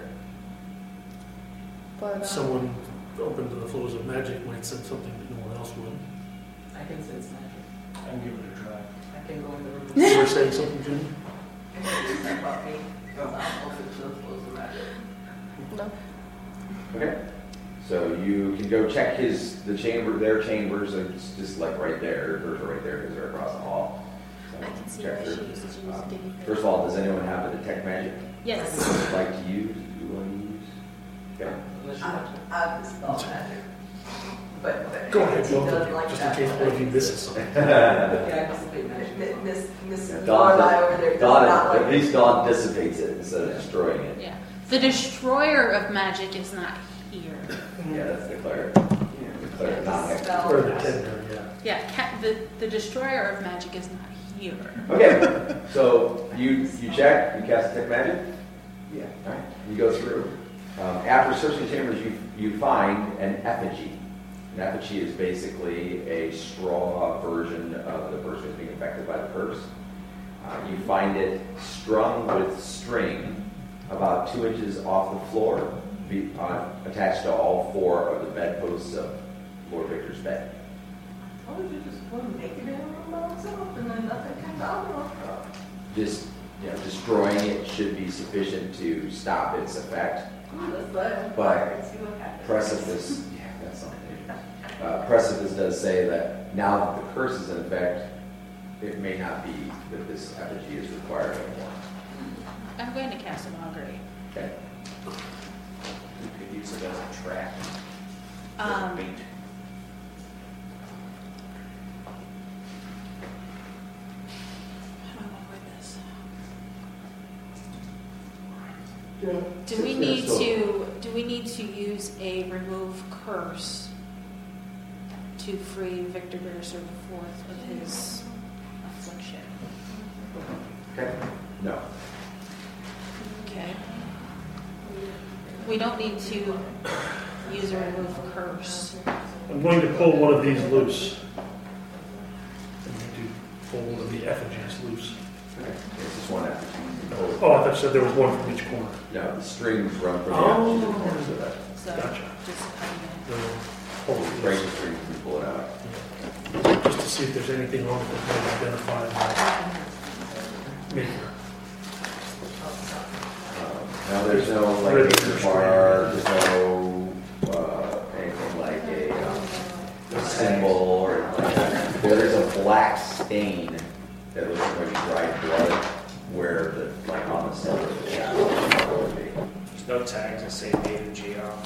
But uh, Someone open to the flows of magic might sense something that no one else would. I can sense magic. I can give it a try. I can go in the room. You were saying something, Jimmy? About me. I don't know if it's the flows of magic. no. Okay. So you can go check his the chamber. Their chambers are just, just like right there. Hers are right there because they're across the hall. So I can see check why her. she uses use Uh, a guinea pig. First of all, does anyone have a detect magic? Yes. Like to use? Do you want to use? Okay. Unless you I, want to. I dispel magic. But, but. Go ahead, he go does ahead, like just in that. case one of you misses something. Yeah, I dissipate magic. Miss, Miss, Miss Yeah, Lorelei Dawn, over there does Dawn, not like at least Dawn dissipates it instead of destroying it. Yeah. The destroyer of magic is not here. Yeah, that's the cleric. The cleric, not next to Or the tender, yeah. Yeah, ca- the, the destroyer of magic is not here. Okay, so you you check, you cast detect magic. Yeah. All right. You go through. Um, after searching chambers, you you find an effigy. An effigy is basically a straw version of the person who's being affected by the curse. Uh, you find it strung with string about two inches off the floor, be, uh, attached to all four of the bedposts of Lord Victor's bed. Why would you just put him naked in a room by himself and then nothing comes out of him? Uh, just you know, destroying it should be sufficient to stop its effect. Ooh, let's let him But fire and see what happens. Precipice, yeah, that's something. Uh, Precipice does say that now that the curse is in effect, it may not be that this effigy is required anymore. I'm going to cast an augury. Okay. You could use it as a trap. Um, Bait. I don't know where this. Yeah. Do we need to, do we need to use a remove curse to free Victor Beresser the Fourth of his affliction? Okay. No. Okay. We don't need to use a remove curse. I'm going to pull one of these loose. I'm going to pull one of the effigies loose. Okay. It's just one effigy. Oh, I thought you said there was one from each corner. No, the strings run from the Oh. effigy to the corners of that. So Gotcha. just cutting The it. pull You it break loose. the strings and pull it out. Just to see if there's anything on it that might identify my maker. Um, now there's no like Rhythm major string. bar, there's no uh, anything like a, um, a symbol or anything like that. There's a black stain that looks like dried blood where the like on the center of the shadow would be. There's no tags that say made in G R.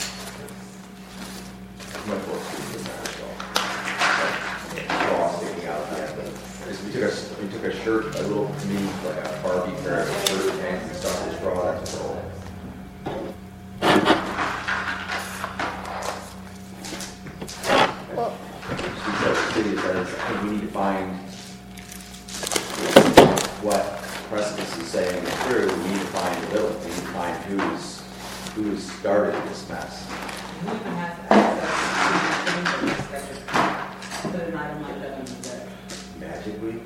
Much more creepy than that as well. Claw sticking out of that. But we took a we took a shirt, a little mini like a Barbie pair of shirt pants and stuff to draw that control. Well, She says, City says, I think we need to find what Precipice is saying is true. We need to find the villain. We need to find who's who's started this mess. Who even has access to the things that are put an item like that on the bed? Magically?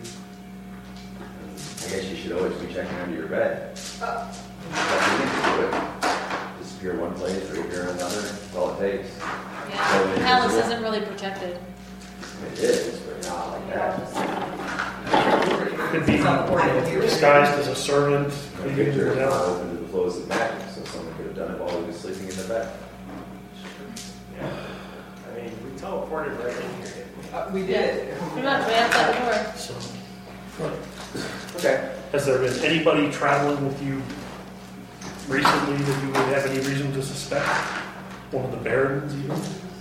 I guess you should always be checking under your bed. But you can do it. Disappear one place, reappear in another. That's all it takes. Yeah, So it Palace is- isn't really protected. It is, but not like that. Could be disguised as a servant, could be Victor is not whatever. open to the flows of magic, so someone could have done it while he was sleeping in the bed. Yeah. I mean, we teleported right in here. Uh, we did. Pretty much, right outside the door. So, Okay. has there been anybody traveling with you recently that you would have any reason to suspect? One of the barons even?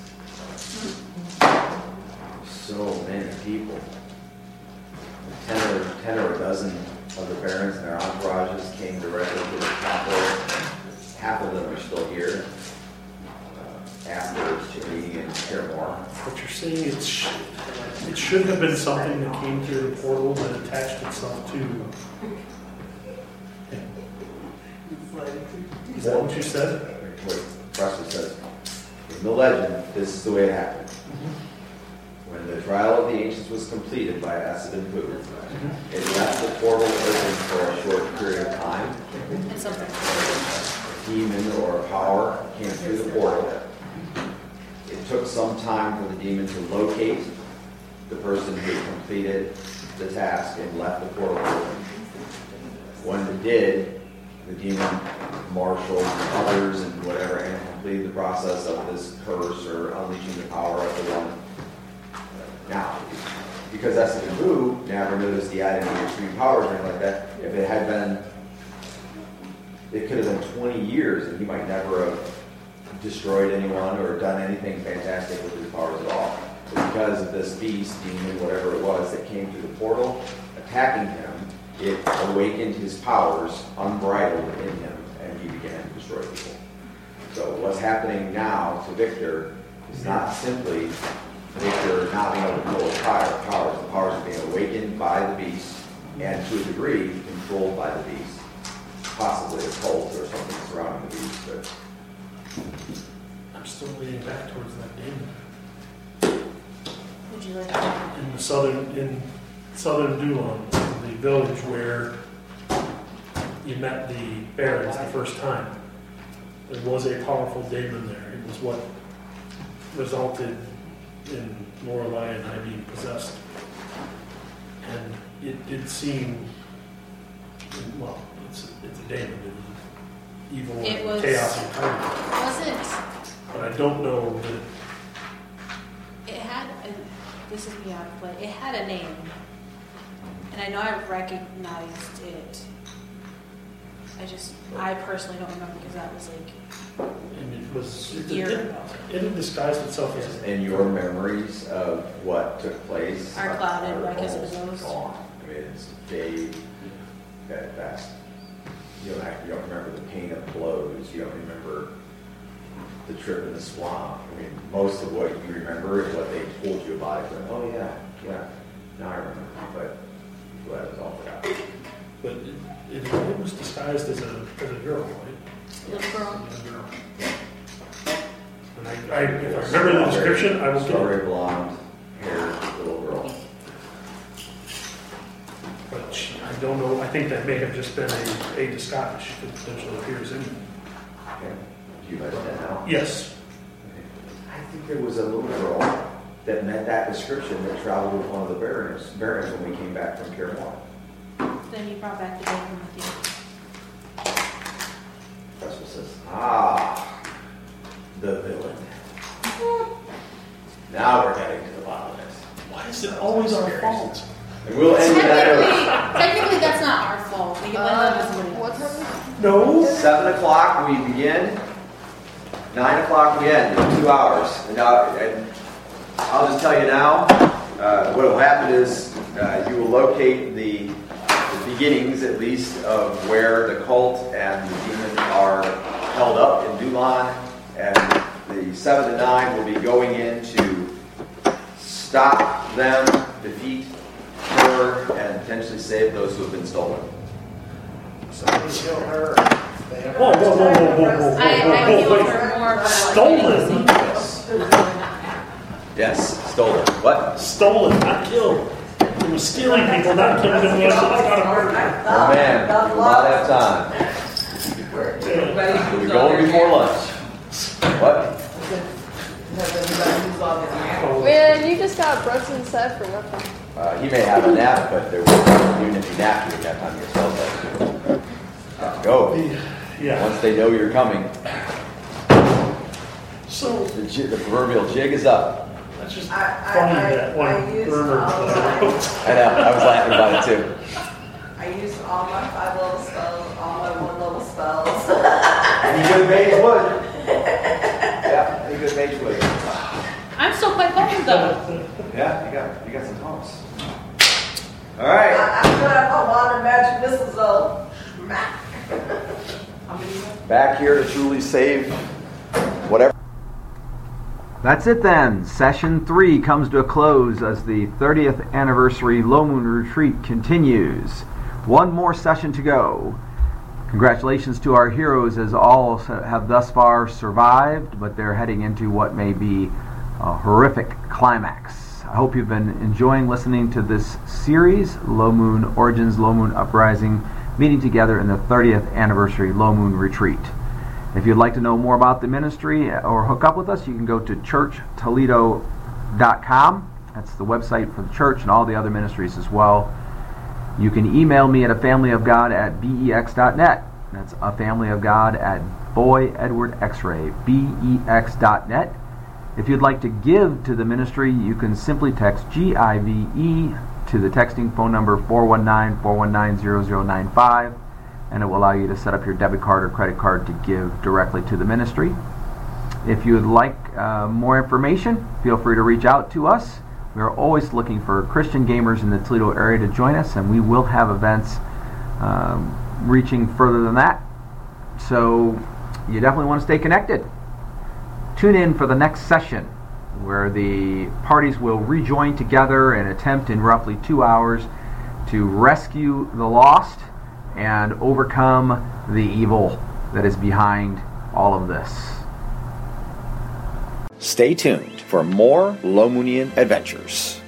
So many people. Ten or, ten or a dozen of the barons and their entourages came directly to the capital. Half of them are still here. Uh, after Chimney and Paramore. What you're saying, it's, sh- it should have been something that came through the portal that attached itself to. Is that what you said? What Preston says, in the legend, this is the way it happened. When the trial Battle of the Ancients was completed by Essebenbu, it left the portal open for a short period of time. And something. A demon or a power came through the portal. It took some time for the demon to locate the person who had completed the task and left the portal open. When it did, the demon marshaled others and whatever and completed the process of this curse or unleashing the power of the one. Now, because Essebenbu never noticed he had any extreme powers or anything like that, if it had been, it could have been twenty years and he might never have destroyed anyone or done anything fantastic with his powers at all. But because of this beast, demon, whatever it was, that came through the portal, attacking him, it awakened his powers unbridled in him, and he began to destroy people. So what's happening now to Victor is not simply Victor not being able to control his power, powers. The powers are being awakened by the beast, and to a degree, controlled by the beast. Possibly a cult or something surrounding the beast. But I'm still leaning back towards that demon. Would you like to? In the southern, in southern Dulon, the village where you met the barons the first time, there was a powerful demon there. It was what resulted in Lorelei and I being possessed. And it did seem, well, it's, it's a demon. It was evil It and was- chaos and tyranny. Wasn't But I don't know that it had? A, this is me out of play. It had a name, and I know I recognized it. I just, I personally don't remember because that was like and it was, it, a year it, ago. it had disguised itself as a and your memories of what took place Are clouded are because of almost those. gone. I mean, it's fade that fast. You don't, act, you don't remember the pain of blows. You don't remember the trip in the swamp. I mean, most of what you remember is what they told you about it. Like, oh yeah, yeah, now I remember. But well, that was all forgotten. But it, it, it was disguised as a as a girl, right? Little girl. As a girl. And I, I, if I remember the description, I will get it. Strawberry blonde haired little girl. But she, I don't know. I think that may have just been a, a disguise. She could potentially appear as in. Okay. Do you understand now? Yes. I think there was a little girl that met that description that traveled with one of the barons, barons when we came back from Caramel. Then you brought back the demon with you. Russell says, ah, the villain. Now we're heading to the bottom of this. Why is it always our fault? And we'll end with Technically, that. technically, that's not our fault. We can blame Uh, them as what it what is. time is No. Seven o'clock we begin. Nine o'clock we end. Two hours. And now, and I'll just tell you now. Uh, what will happen is uh, you will locate the, the beginnings, at least, of where the cult and the demon are held up in Dulon, and the seven to nine will be going in to stop them, defeat her, and potentially save those who have been stolen. Somebody kill her. They have- Whoa, whoa, whoa, whoa, whoa, whoa, I, I whoa, feel whoa, for wait. more. Stolen. Yes, stolen. What? Stolen, not killed. It was stealing people, not killing them. It's not a murder. Oh man, we will not have time. We'll be going before lunch. What? Man, you just got Brunson set for nothing. Uh, he may have a nap, but there will, even if you nap, you have time to yourself. Let's go. Yeah. Once they know you're coming, So the, j- the proverbial jig is up. that's just I- I- funny I- that one I used burner. all that I of wrote. I know, I was laughing about it too. I used all my five level spells, all my one level spells. Any good mage would. Yeah, any good mage would. I'm still quite pumped though. Yeah, you got, you got some toss. All I, right. I'm good at my water magic missiles though. Smack. Back here to truly save whatever. That's it then. Session three comes to a close as the thirtieth anniversary Low Moon Retreat continues. One more session to go. Congratulations to our heroes as all have thus far survived, but they're heading into what may be a horrific climax. I hope you've been enjoying listening to this series, Low Moon Origins, Low Moon Uprising, meeting together in the thirtieth anniversary Low Moon Retreat. If you'd like to know more about the ministry or hook up with us, you can go to church toledo dot com. That's the website for the church and all the other ministries as well. You can email me at a family of god at bex dot net. That's a family of god at Boy Edward X-ray, bex dot net. If you'd like to give to the ministry, you can simply text G I V E to the texting phone number four one nine, four one nine, zero zero nine five, and it will allow you to set up your debit card or credit card to give directly to the ministry. If you would like uh, more information, feel free to reach out to us. We are always looking for Christian gamers in the Toledo area to join us, and we will have events um, reaching further than that. So you definitely want to stay connected. Tune in for the next session where the parties will rejoin together and attempt in roughly two hours to rescue the lost and overcome the evil that is behind all of this. Stay tuned for more Low Moonian adventures.